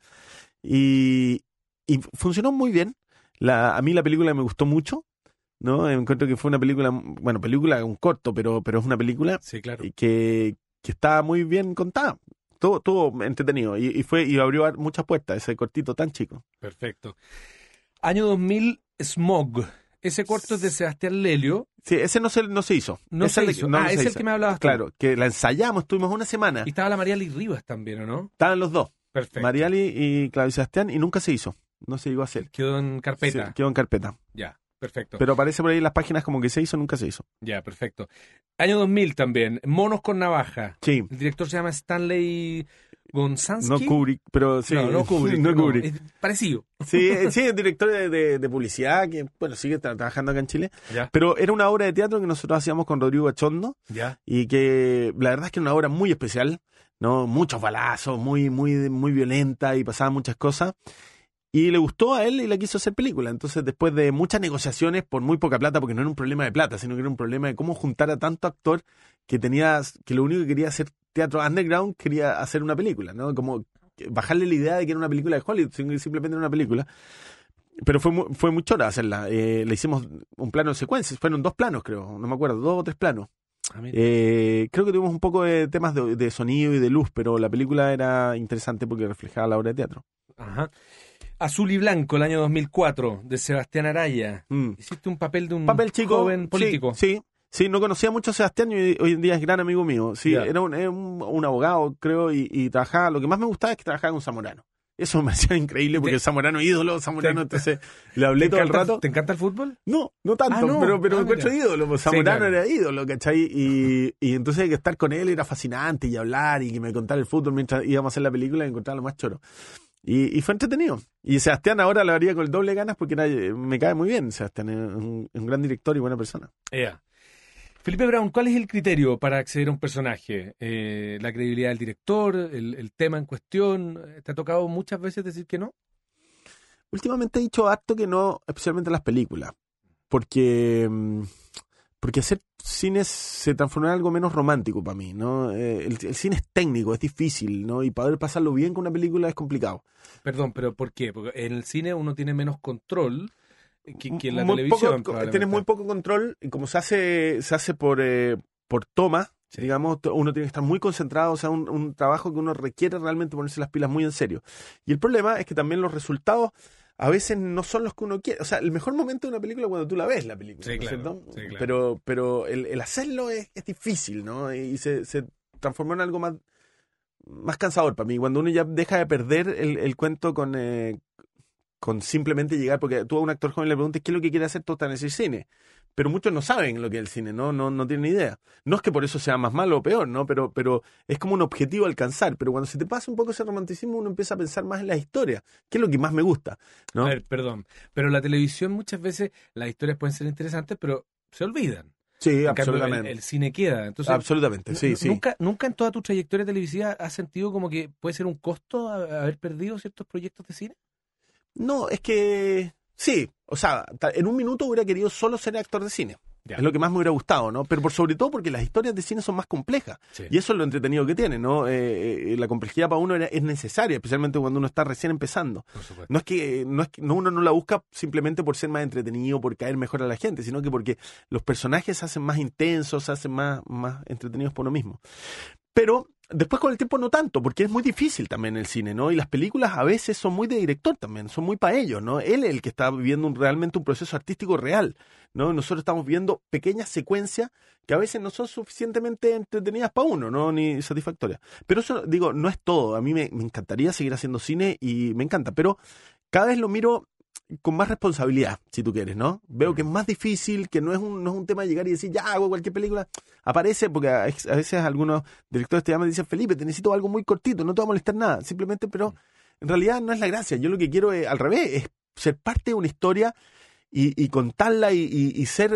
Y funcionó muy bien. A mí la película me gustó mucho, ¿no? Encuentro que fue una película, un corto, pero es una película Sí, claro. que está muy bien contada. Todo entretenido y abrió muchas puertas ese cortito tan chico. Perfecto. Año 2000, Smog. Ese corto es de Sebastián Lelio. Sí, ese no se hizo. No Ese se hizo. Es el que me hablabas tú. Claro, que la ensayamos, estuvimos una semana. Y estaba la Mariali Rivas también, ¿o no? Estaban los dos, Perfecto. Mariali y Claudio Sebastián, y nunca se hizo. No se llegó a hacer. Quedó en carpeta. Sí, quedó en carpeta. Ya, perfecto. Pero aparece por ahí en las páginas como que se hizo, nunca se hizo. Ya, perfecto. Año 2000 también, Monos con Navaja. Sí. El director se llama Stanley Gonzansky. No Kubrick, pero sí. No Kubrick. No Kubrick. Es parecido. Sí, es director de publicidad que, bueno, sigue trabajando acá en Chile. Ya. Pero era una obra de teatro que nosotros hacíamos con Rodrigo Achondo Ya. y que la verdad es que era una obra muy especial, ¿no? Muchos balazos, muy violenta y pasaban muchas cosas. Y le gustó a él y la quiso hacer película. Entonces, después de muchas negociaciones por muy poca plata, porque no era un problema de plata, sino que era un problema de cómo juntar a tanto actor que lo único que quería hacer teatro underground, quería hacer una película, ¿no? Como bajarle la idea de que era una película de Hollywood, sino que simplemente era una película. Pero fue muy chora hacerla. Le hicimos un plano de secuencias, fueron 2 planos, creo, no me acuerdo, 2 o 3 planos. Creo que tuvimos un poco de temas de sonido y de luz, pero la película era interesante porque reflejaba la obra de teatro. Ajá. Azul y Blanco, el año 2004, de Sebastián Araya. Hiciste un papel de un chico, joven político. Sí, no conocía mucho a Sebastián y hoy en día es gran amigo mío. Sí, era un abogado, creo, y trabajaba. Lo que más me gustaba es que trabajaba con Zamorano. Eso me parecía increíble porque Zamorano entonces le hablé todo el rato. ¿Te encanta el fútbol? No tanto, pero me encuentro ídolo. Pues Zamorano era ídolo, ¿cachai? Y entonces hay que estar con él era fascinante y hablar y que me contara el fútbol mientras íbamos a hacer la película y encontraba lo más choro. Y fue entretenido. Y Sebastián ahora lo haría con el doble de ganas porque me cae muy bien. Sebastián es un gran director y buena persona. Felipe Brown, ¿cuál es el criterio para acceder a un personaje? ¿La credibilidad del director? ¿El tema en cuestión? ¿Te ha tocado muchas veces decir que no? Últimamente he dicho harto que no, especialmente en las películas. Porque hacer cine se transformó en algo menos romántico para mí, ¿no? El cine es técnico, es difícil, ¿no? Y poder pasarlo bien con una película es complicado. Perdón, ¿pero por qué? Porque en el cine uno tiene menos control que en la televisión. Tienes muy poco control y como se hace por toma, digamos, uno tiene que estar muy concentrado, o sea, un trabajo que uno requiere realmente ponerse las pilas muy en serio. Y el problema es que también los resultados a veces no son los que uno quiere. O sea, el mejor momento de una película es cuando tú la ves, la película, sí, ¿no es claro, cierto? Sí, claro. Pero el hacerlo es difícil, ¿no? Y se transformó en algo más cansador para mí. Cuando uno ya deja de perder el cuento con simplemente llegar, porque tú a un actor joven le preguntas qué es lo que quiere hacer, tú estás en ese cine. Pero muchos no saben lo que es el cine, no tienen ni idea. No es que por eso sea más malo o peor, ¿no? Pero es como un objetivo a alcanzar. Pero cuando se te pasa un poco ese romanticismo, uno empieza a pensar más en las historias, que es lo que más me gusta, ¿no? A ver, perdón, pero la televisión muchas veces las historias pueden ser interesantes, pero se olvidan. Sí, en absolutamente. Cambio, el cine queda. Entonces, absolutamente, sí. ¿Nunca en toda tu trayectoria televisiva has sentido como que puede ser un costo haber perdido ciertos proyectos de cine? No, es que sí, o sea, en un minuto hubiera querido solo ser actor de cine. Ya. Es lo que más me hubiera gustado, ¿no? Pero sobre todo porque las historias de cine son más complejas. Sí. Y eso es lo entretenido que tiene, ¿no? La complejidad para uno es necesaria, especialmente cuando uno está recién empezando. No es que uno no la busca simplemente por ser más entretenido, por caer mejor a la gente, sino que porque los personajes se hacen más intensos, se hacen más entretenidos por uno mismo. Pero después con el tiempo no tanto, porque es muy difícil también el cine, ¿no? Y las películas a veces son muy de director también, son muy para ellos, ¿no? Él es el que está viviendo realmente un proceso artístico real, ¿no? Nosotros estamos viendo pequeñas secuencias que a veces no son suficientemente entretenidas para uno, ¿no? Ni satisfactorias. Pero eso, digo, no es todo. A mí me encantaría seguir haciendo cine y me encanta, pero cada vez lo miro con más responsabilidad, si tú quieres, ¿no? Veo que es más difícil, que no es un tema de llegar y decir, ya hago cualquier película. Aparece, porque a veces algunos directores te llaman y dicen, Felipe, te necesito algo muy cortito, no te va a molestar nada. Simplemente, pero en realidad no es la gracia. Yo lo que quiero es, al revés, es ser parte de una historia y contarla y ser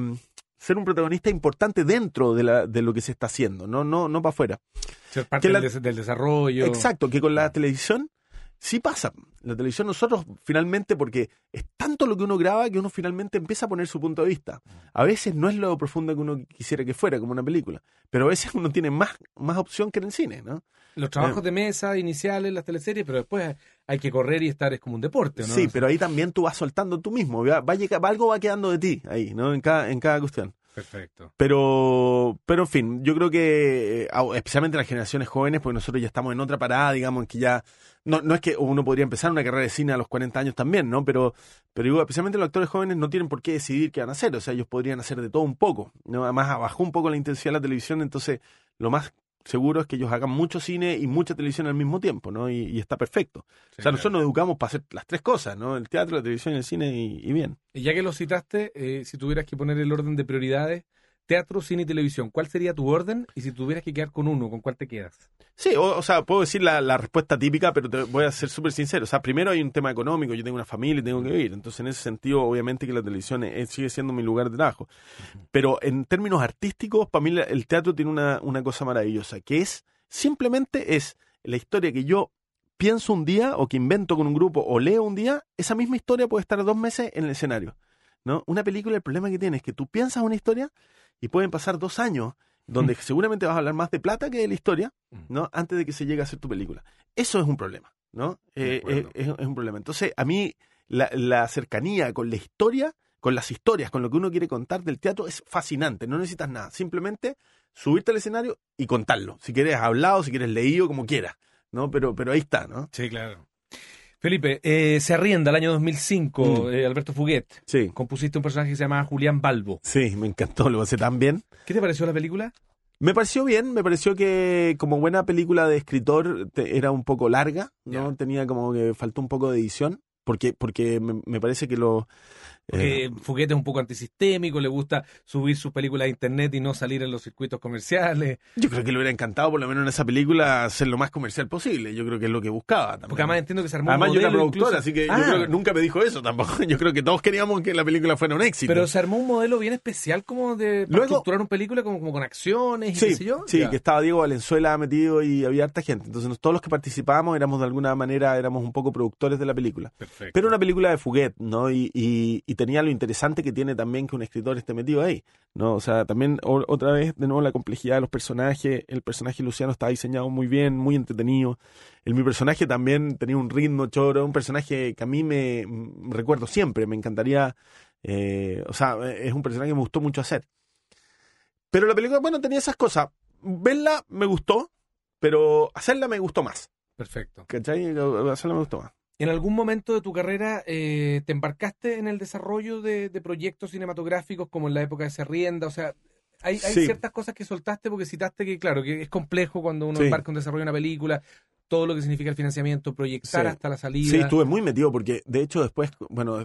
un protagonista importante dentro de lo que se está haciendo, no para afuera. Ser parte del desarrollo. Exacto, que con la televisión sí pasa. La televisión nosotros finalmente, porque es tanto lo que uno graba que uno finalmente empieza a poner su punto de vista. A veces no es lo profundo que uno quisiera que fuera, como una película, pero a veces uno tiene más opción que en el cine, ¿no? Los trabajos de mesa iniciales, las teleseries, pero después hay que correr y estar, es como un deporte, ¿no? Sí, pero ahí también tú vas soltando tú mismo, algo va quedando de ti ahí, ¿no? En cada cuestión. Perfecto. Pero en fin, yo creo que especialmente las generaciones jóvenes, porque nosotros ya estamos en otra parada, digamos, en que ya no es que uno podría empezar una carrera de cine a los 40 años también, ¿no? Pero digo, especialmente los actores jóvenes no tienen por qué decidir qué van a hacer, o sea, ellos podrían hacer de todo un poco, ¿no? Además bajó un poco la intensidad de la televisión, entonces lo más seguro es que ellos hagan mucho cine y mucha televisión al mismo tiempo, ¿no? Y está perfecto. Sí, o sea, nosotros nos educamos para hacer las tres cosas, ¿no? El teatro, la televisión y el cine y bien. Y ya que lo citaste, si tuvieras que poner el orden de prioridades, teatro, cine y televisión, ¿cuál sería tu orden? Y si tuvieras que quedar con uno, ¿con cuál te quedas? Sí, o sea, puedo decir la respuesta típica, pero te voy a ser súper sincero. O sea, primero hay un tema económico, yo tengo una familia y tengo que vivir. Entonces, en ese sentido, obviamente que la televisión sigue siendo mi lugar de trabajo. Pero en términos artísticos, para mí el teatro tiene una cosa maravillosa, que simplemente es la historia que yo pienso un día, o que invento con un grupo, o leo un día, esa misma historia puede estar 2 meses en el escenario, ¿no? Una película, el problema que tiene es que tú piensas una historia y pueden pasar 2 años donde seguramente vas a hablar más de plata que de la historia, ¿no? Antes de que se llegue a hacer tu película. Eso es un problema, ¿no? Es un problema. Entonces, a mí la cercanía con la historia con las historias, con lo que uno quiere contar del teatro, es fascinante. No necesitas nada. Simplemente subirte al escenario y contarlo. Si quieres hablado, si quieres leído, como quieras, ¿no? Pero ahí está, ¿no? Sí, claro. Felipe, se arrienda el año 2005, Alberto Fuguet. Sí. Compusiste un personaje que se llamaba Julián Balbo. Sí, me encantó, lo pasé tan bien. ¿Qué te pareció la película? Me pareció bien, me pareció que como buena película de escritor era un poco larga, ¿no? Ya. Tenía como que faltó un poco de edición, porque me parece que Fuguet es un poco antisistémico, le gusta subir sus películas a internet y no salir en los circuitos comerciales. yo creo que le hubiera encantado, por lo menos en esa película, ser lo más comercial posible. Yo creo que es lo que buscaba también. Porque además entiendo que se armó un Además, yo era modelo productora, incluso. así que yo creo que nunca me dijo eso tampoco. Yo creo que todos queríamos que la película fuera un éxito. Pero se armó un modelo bien especial como de para Luego- estructurar una película como con acciones y Sí, qué sé yo. sí, Ya. que estaba Diego Valenzuela metido y había harta gente. Entonces todos los que participábamos éramos de alguna manera, éramos un poco productores de la película. Perfecto. Pero una película de Fuguet, ¿no? Y tenía lo interesante que tiene también que un escritor esté metido ahí, ¿no? O sea, también otra vez, de nuevo, la complejidad de los personajes. El personaje Luciano estaba diseñado muy bien, muy entretenido. Mi personaje también tenía un ritmo choro, un personaje que a mí me recuerdo siempre, me encantaría, o sea, es un personaje que me gustó mucho hacer. Pero la película, bueno, tenía esas cosas. Verla me gustó, pero hacerla me gustó más. Perfecto. ¿Cachai? Hacerla me gustó más. ¿En algún momento de tu carrera te embarcaste en el desarrollo de proyectos cinematográficos como en la época de Se Arrienda? O sea, hay Sí. ciertas cosas que soltaste porque citaste que, claro, que es complejo cuando uno Sí. embarca en un desarrollo de una película, todo lo que significa el financiamiento, proyectar Sí. hasta la salida. Sí, estuve muy metido porque de hecho después, bueno,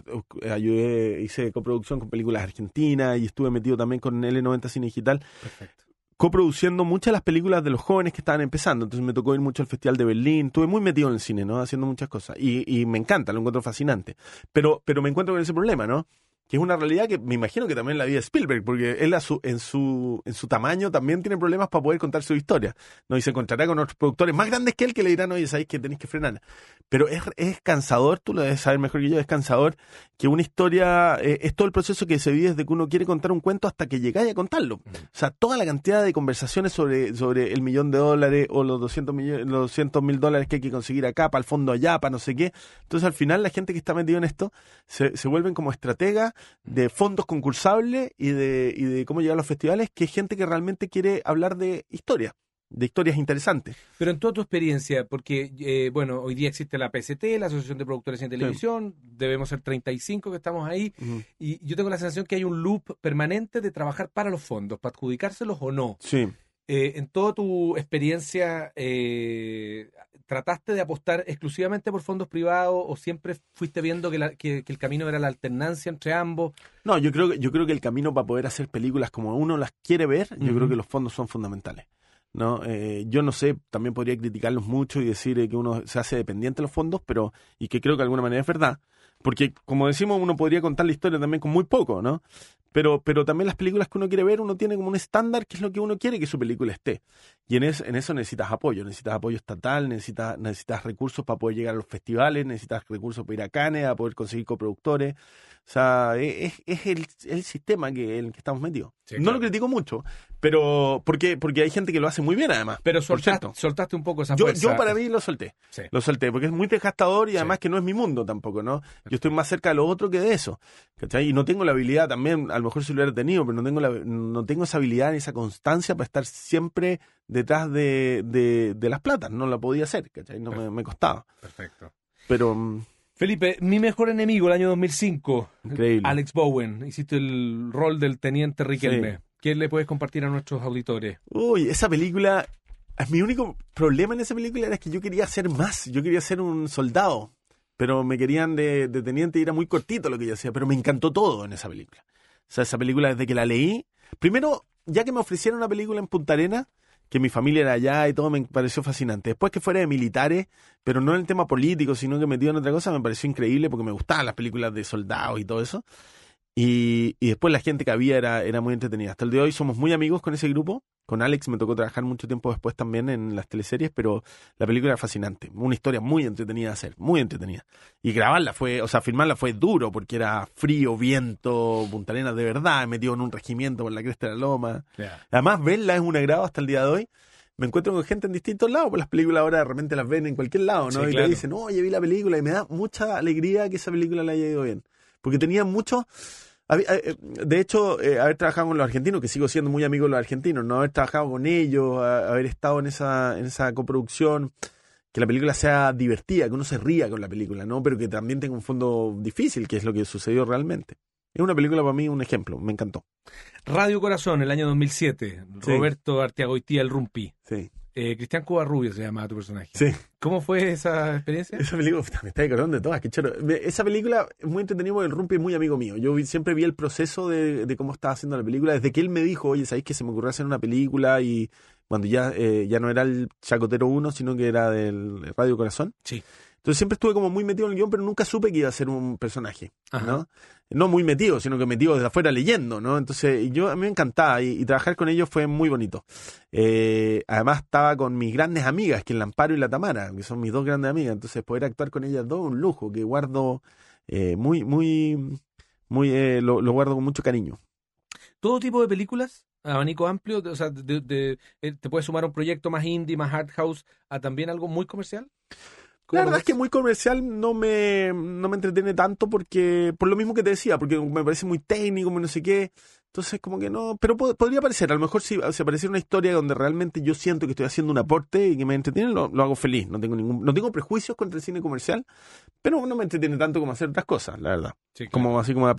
hice coproducción con películas argentinas y estuve metido también con L90 Cine Digital, Perfecto. coproduciendo muchas de las películas de los jóvenes que estaban empezando. Entonces me tocó ir mucho al Festival de Berlín, estuve muy metido en el cine, ¿no? Haciendo muchas cosas y me encanta, lo encuentro fascinante. Pero me encuentro con ese problema, ¿no? Que es una realidad que me imagino que también la vida de Spielberg, porque él en su tamaño también tiene problemas para poder contar su historia, ¿no? Y se encontrará con otros productores más grandes que él que le dirán, oye, sabéis que tenéis que frenar. Pero es cansador, tú lo debes saber mejor que yo, es cansador que una historia, es todo el proceso que se vive desde que uno quiere contar un cuento hasta que llegáis a contarlo. O sea, toda la cantidad de conversaciones sobre el $1.000.000 o los $200.000 que hay que conseguir acá, para el fondo allá, para no sé qué. Entonces al final la gente que está metida en esto se vuelven como estrategas de fondos concursables y de cómo llegar a los festivales, que es gente que realmente quiere hablar de historias interesantes. Pero en toda tu experiencia, porque, bueno, hoy día existe la PST, la Asociación de Productores en Televisión, debemos ser 35 que estamos ahí, y yo tengo la sensación que hay un loop permanente de trabajar para los fondos, para adjudicárselos o no. Sí. En toda tu experiencia, ¿trataste de apostar exclusivamente por fondos privados o siempre fuiste viendo que el camino era la alternancia entre ambos? No, yo creo que el camino para poder hacer películas como uno las quiere ver, yo creo que los fondos son fundamentales, ¿no? Yo no sé, también podría criticarlos mucho y decir que uno se hace dependiente de los fondos, y que creo que de alguna manera es verdad, porque como decimos, uno podría contar la historia también con muy poco, ¿no? Pero también las películas que uno quiere ver, uno tiene como un estándar que es lo que uno quiere que su película esté. Y en eso necesitas apoyo estatal, necesitas recursos para poder llegar a los festivales, necesitas recursos para ir a Cannes, a poder conseguir coproductores. O sea, es el sistema en el que estamos metidos. Sí, no claro. lo critico mucho, pero porque hay gente que lo hace muy bien además. Pero por cierto. soltaste un poco esa Yo fuerza. para mí lo solté. Sí. Lo solté, porque es muy desgastador y Sí. además que no es mi mundo tampoco, ¿no? Yo estoy más cerca de lo otro que de eso, ¿cachai? Y no tengo la habilidad también, a lo mejor si lo hubiera tenido, pero no tengo esa habilidad ni esa constancia para estar siempre detrás de las platas. No la podía hacer, ¿cachai? No me costaba. Perfecto. Pero Felipe, Mi mejor enemigo, el año 2005. increíble. Alex Bowen, hiciste el rol del teniente Riquelme. Sí. ¿Qué le puedes compartir a nuestros auditores? Uy, esa película, mi único problema en esa película era que yo quería hacer más, yo quería ser un soldado, pero me querían de teniente y era muy cortito lo que yo hacía, pero me encantó todo en esa película. O sea, esa película desde que la leí, primero, ya que me ofrecieron una película en Punta Arenas, que mi familia era allá y todo, me pareció fascinante. Después que fuera de militares, pero no en el tema político, sino que metido en otra cosa, me pareció increíble porque me gustaban las películas de soldados y todo eso. Y después la gente que había era muy entretenida. Hasta el día de hoy somos muy amigos con ese grupo. Con Alex me tocó trabajar mucho tiempo después también en las teleseries, pero la película era fascinante. Una historia muy entretenida de hacer, muy entretenida. Y filmarla fue duro porque era frío, viento, Punta Arenas de verdad, metido en un regimiento por la cresta de la loma. Yeah. Además, verla es un agrado hasta el día de hoy. Me encuentro con gente en distintos lados, pues las películas ahora de repente las ven en cualquier lado, ¿no? Sí, y claro. te dicen, oye, vi la película, y me da mucha alegría que esa película le haya ido bien. Porque tenía mucho De hecho, haber trabajado con los argentinos, que sigo siendo muy amigo de los argentinos, no haber trabajado con ellos, haber estado en esa coproducción, que la película sea divertida, que uno se ría con la película, ¿no? Pero que también tenga un fondo difícil, que es lo que sucedió realmente. Es una película para mí un ejemplo, me encantó. Radio Corazón, el año 2007. Sí. Roberto Arteagoitía, el Rumpi. Sí. Cristian Covarrubio se llamaba tu personaje. Sí. ¿Cómo fue esa experiencia? Esa película, me está acordando de todas, qué choro. Esa película es muy entretenida porque el Rumpi es muy amigo mío. Yo siempre vi el proceso de cómo estaba haciendo la película, desde que él me dijo, oye, ¿sabéis que se me ocurrió hacer una película? Y cuando ya no era el Chacotero 1, sino que era del Radio Corazón. Sí. Entonces siempre estuve como muy metido en el guión, pero nunca supe que iba a ser un personaje, Ajá. ¿no? No muy metido, sino que metido desde afuera leyendo, ¿no? Entonces a mí me encantaba y trabajar con ellos fue muy bonito. Además estaba con mis grandes amigas, que es la Amparo y la Tamara, que son mis dos grandes amigas. Entonces poder actuar con ellas dos, un lujo, que guardo lo guardo con mucho cariño. ¿Todo tipo de películas? Abanico amplio, o sea, ¿te puedes sumar a un proyecto más indie, más art house, a también algo muy comercial? La verdad es que muy comercial no me entretiene tanto porque por lo mismo que te decía, porque me parece muy técnico, muy no sé qué. Entonces como que no, pero podría parecer, a lo mejor si apareciera una historia donde realmente yo siento que estoy haciendo un aporte y que me entretiene, lo hago feliz. No tengo prejuicios contra el cine comercial, pero no me entretiene tanto como hacer otras cosas, la verdad. Sí, claro. Como así como a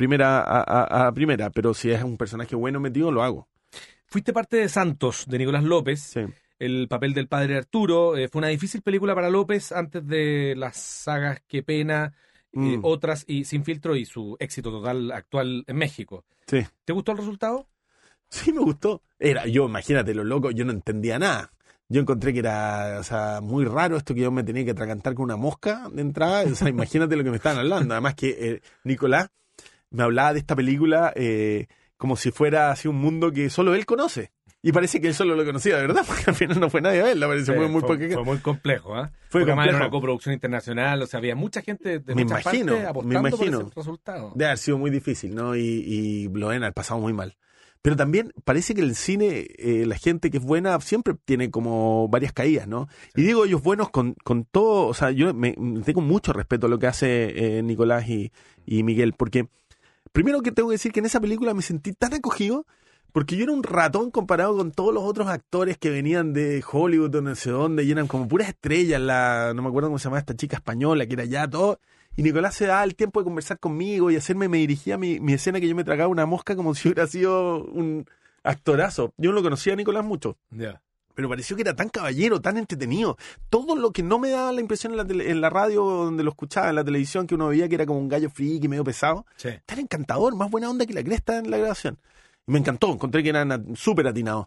primera, pero si es un personaje bueno metido, lo hago. Fuiste parte de Santos, de Nicolás López. Sí. El papel del padre Arturo. Fue una difícil película para López antes de las sagas Qué pena, otras y Sin filtro y su éxito total actual en México. Sí. ¿Te gustó el resultado? Sí, me gustó. Imagínate, lo loco, yo no entendía nada. Yo encontré que era, o sea, muy raro esto que yo me tenía que atragantar con una mosca de entrada. O sea, imagínate lo que me estaban hablando. Además que Nicolás me hablaba de esta película como si fuera así un mundo que solo él conoce. Y parece que él solo lo conocía, ¿verdad? Porque al final no fue nadie a verla, parece Sí, muy fue muy complejo, ¿eh? Fue Porque además era complejo. una coproducción internacional, o sea, había mucha gente de Me muchas imagino, partes apostando me por imagino. ese resultado. Debe haber sido muy difícil, ¿no? Y lo han pasado muy mal. Pero también parece que el cine, la gente que es buena, siempre tiene como varias caídas, ¿no? Sí. Y digo ellos buenos con todo, o sea, yo tengo mucho respeto a lo que hace Nicolás y Miguel, porque primero que tengo que decir que en esa película me sentí tan acogido, porque yo era un ratón comparado con todos los otros actores que venían de Hollywood o no sé dónde, y eran como puras estrellas, no me acuerdo cómo se llamaba esta chica española, que era ya todo. Y Nicolás se daba el tiempo de conversar conmigo y me dirigía mi escena que yo me tragaba una mosca como si hubiera sido un actorazo. Yo no lo conocía a Nicolás mucho, Yeah. pero pareció que era tan caballero, tan entretenido. Todo lo que no me daba la impresión en la radio donde lo escuchaba, en la televisión, que uno veía que era como un gallo friki, medio pesado, Sí. tan encantador, más buena onda que la cresta en la grabación. Y me encantó, encontré que eran súper atinados.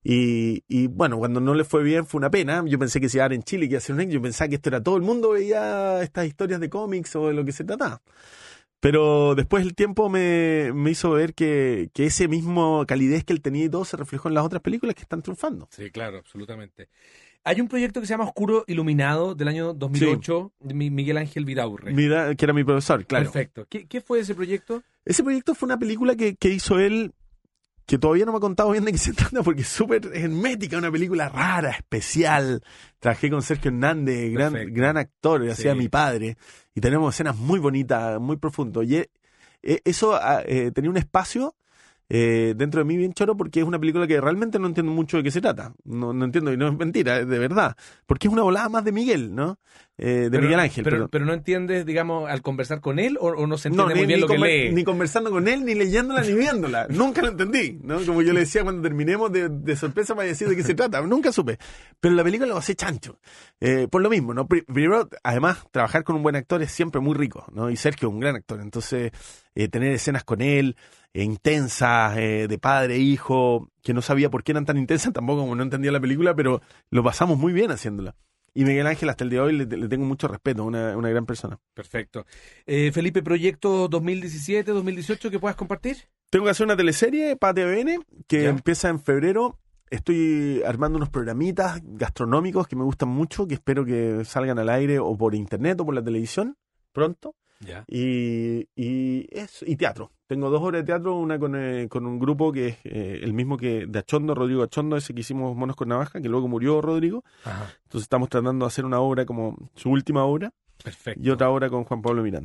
Y bueno, cuando no le fue bien fue una pena. Yo pensé que se iba a dar en Chile, que iba a ser un éxito. Yo pensaba que esto era todo el mundo veía estas historias de cómics o de lo que se trataba. Pero después el tiempo me hizo ver que ese mismo calidez que él tenía y todo se reflejó en las otras películas que están triunfando. Sí, claro, absolutamente. Hay un proyecto que se llama Oscuro Iluminado del año 2008, de Miguel Ángel Vidaurre. Mira, que era mi profesor, claro. Perfecto. ¿Qué fue ese proyecto? Ese proyecto fue una película que hizo él, que todavía no me ha contado bien de qué se trata, porque es súper hermética, una película rara, especial. Trabajé con Sergio Hernández, gran actor, Sí. hacía mi padre, y tenemos escenas muy bonitas, muy profundas. Y eso tenía un espacio dentro de mí bien choro, porque es una película que realmente no entiendo mucho de qué se trata. No entiendo, y no es mentira, es de verdad. Porque es una volada más de Miguel, ¿no? Miguel Ángel. Pero no entiendes, digamos, al conversar con él o no se entiende muy bien ni lo que lee. ni conversando con él, ni leyéndola, ni viéndola. Nunca lo entendí, ¿no? Como yo le decía cuando terminemos de sorpresa para decir de qué se trata. Nunca supe. Pero la película lo hace chancho. Por lo mismo, ¿no? Primero, además, trabajar con un buen actor es siempre muy rico, ¿no? Y Sergio es un gran actor. Entonces, tener escenas con él, intensas, de padre e hijo, que no sabía por qué eran tan intensas, tampoco como no entendía la película, pero lo pasamos muy bien haciéndola. Y Miguel Ángel, hasta el día de hoy, le tengo mucho respeto, una gran persona. Perfecto. Felipe, proyecto 2017, 2018 que puedas compartir. Tengo que hacer una teleserie para TVN que ¿Ya? empieza en febrero. Estoy armando unos programitas gastronómicos que me gustan mucho, que espero que salgan al aire o por internet o por la televisión pronto. Ya. Y teatro. Tengo 2 obras de teatro, una con un grupo que es el mismo que de Achondo, Rodrigo Achondo, ese que hicimos Monos con Navaja, que luego murió Rodrigo. Ajá. Entonces estamos tratando de hacer una obra como su última obra Perfecto. y otra obra con Juan Pablo Miranda.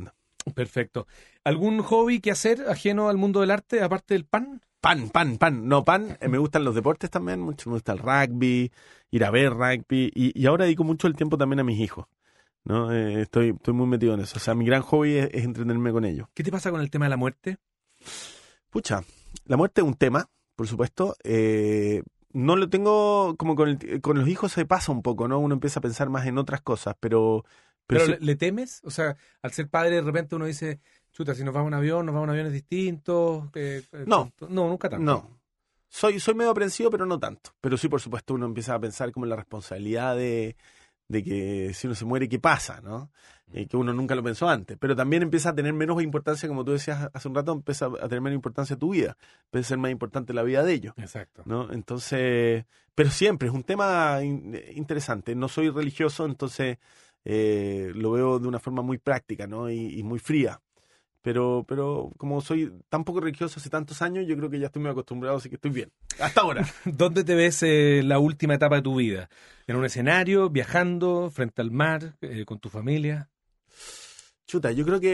Perfecto. ¿Algún hobby que hacer ajeno al mundo del arte, aparte del pan? Pan. No, pan. Me gustan los deportes también, mucho. Me gusta el rugby, ir a ver rugby. Y ahora dedico mucho el tiempo también a mis hijos, ¿no? Estoy muy metido en eso. O sea, mi gran hobby es entretenerme con ellos. ¿Qué te pasa con el tema de la muerte? Pucha, la muerte es un tema, por supuesto. No lo tengo como con los hijos se pasa un poco, ¿no? Uno empieza a pensar más en otras cosas, pero ¿Pero sí, le temes? O sea, al ser padre de repente uno dice, chuta, si nos vamos en avión, nos vamos en aviones distintos. No. No, nunca tanto. no. Soy medio aprensivo, pero no tanto. Pero sí, por supuesto, uno empieza a pensar como en la responsabilidad de que si uno se muere, ¿qué pasa? ¿No? Que uno nunca lo pensó antes. Pero también empieza a tener menos importancia, como tú decías hace un rato, empieza a tener menos importancia tu vida. Empieza a ser más importante la vida de ellos, Exacto. ¿no? Entonces, pero siempre es un tema interesante. No soy religioso, entonces lo veo de una forma muy práctica, ¿no? Y muy fría. Pero como soy tan poco religioso hace tantos años, yo creo que ya estoy muy acostumbrado, así que estoy bien. Hasta ahora. ¿Dónde te ves la última etapa de tu vida? ¿En un escenario, viajando, frente al mar, con tu familia? Chuta, yo creo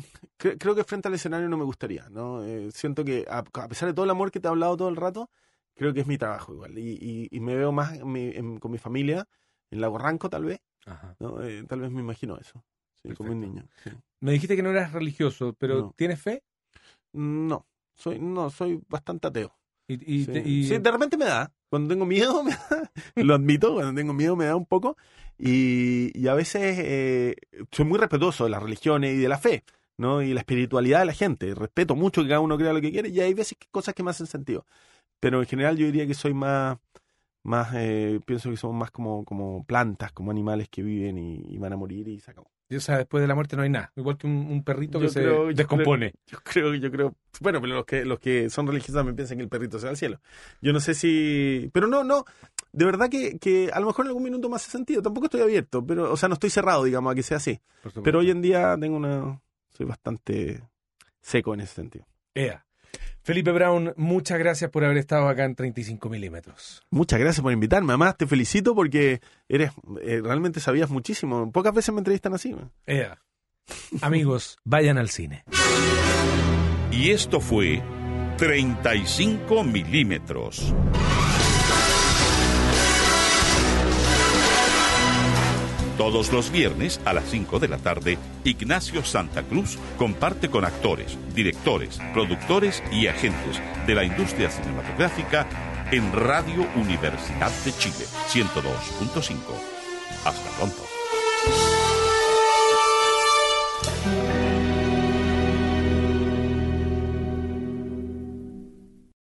que frente al escenario no me gustaría, ¿no? Siento que a pesar de todo el amor que te he hablado todo el rato, creo que es mi trabajo igual. Y me veo más con mi familia, en Lago Ranco tal vez, Ajá. ¿no? Tal vez me imagino eso, sí, con mis niños. Sí. Me dijiste que no eras religioso, pero No. ¿tienes fe? No, soy bastante ateo. Sí. Sí, de repente me da. Cuando tengo miedo, me da. Lo admito, cuando tengo miedo me da un poco. Y a veces soy muy respetuoso de las religiones y de la fe, ¿no? Y la espiritualidad de la gente. Respeto mucho que cada uno crea lo que quiere y hay veces que cosas que me hacen sentido. Pero en general yo diría que soy más pienso que somos más como plantas, como animales que viven y van a morir y se acabó. O sea, después de la muerte no hay nada. Igual que un perrito que Yo se creo- descompone. Yo creo. Bueno, pero los que son religiosos también piensan que el perrito se va al cielo. Yo no sé si. Pero no. De verdad que a lo mejor en algún minuto me hace sentido. Tampoco estoy abierto, pero, o sea, no estoy cerrado, digamos, a que sea así. Por supuesto. Pero hoy en día soy bastante seco en ese sentido. Ea. Felipe Brown, muchas gracias por haber estado acá en 35 milímetros. Muchas gracias por invitarme. Además, te felicito porque realmente sabías muchísimo. Pocas veces me entrevistan así, ¿no? Ea. Amigos, vayan al cine. Y esto fue 35 milímetros. Todos los viernes a las 5 de la tarde, Ignacio Santa Cruz comparte con actores, directores, productores y agentes de la industria cinematográfica en Radio Universidad de Chile 102.5. Hasta pronto.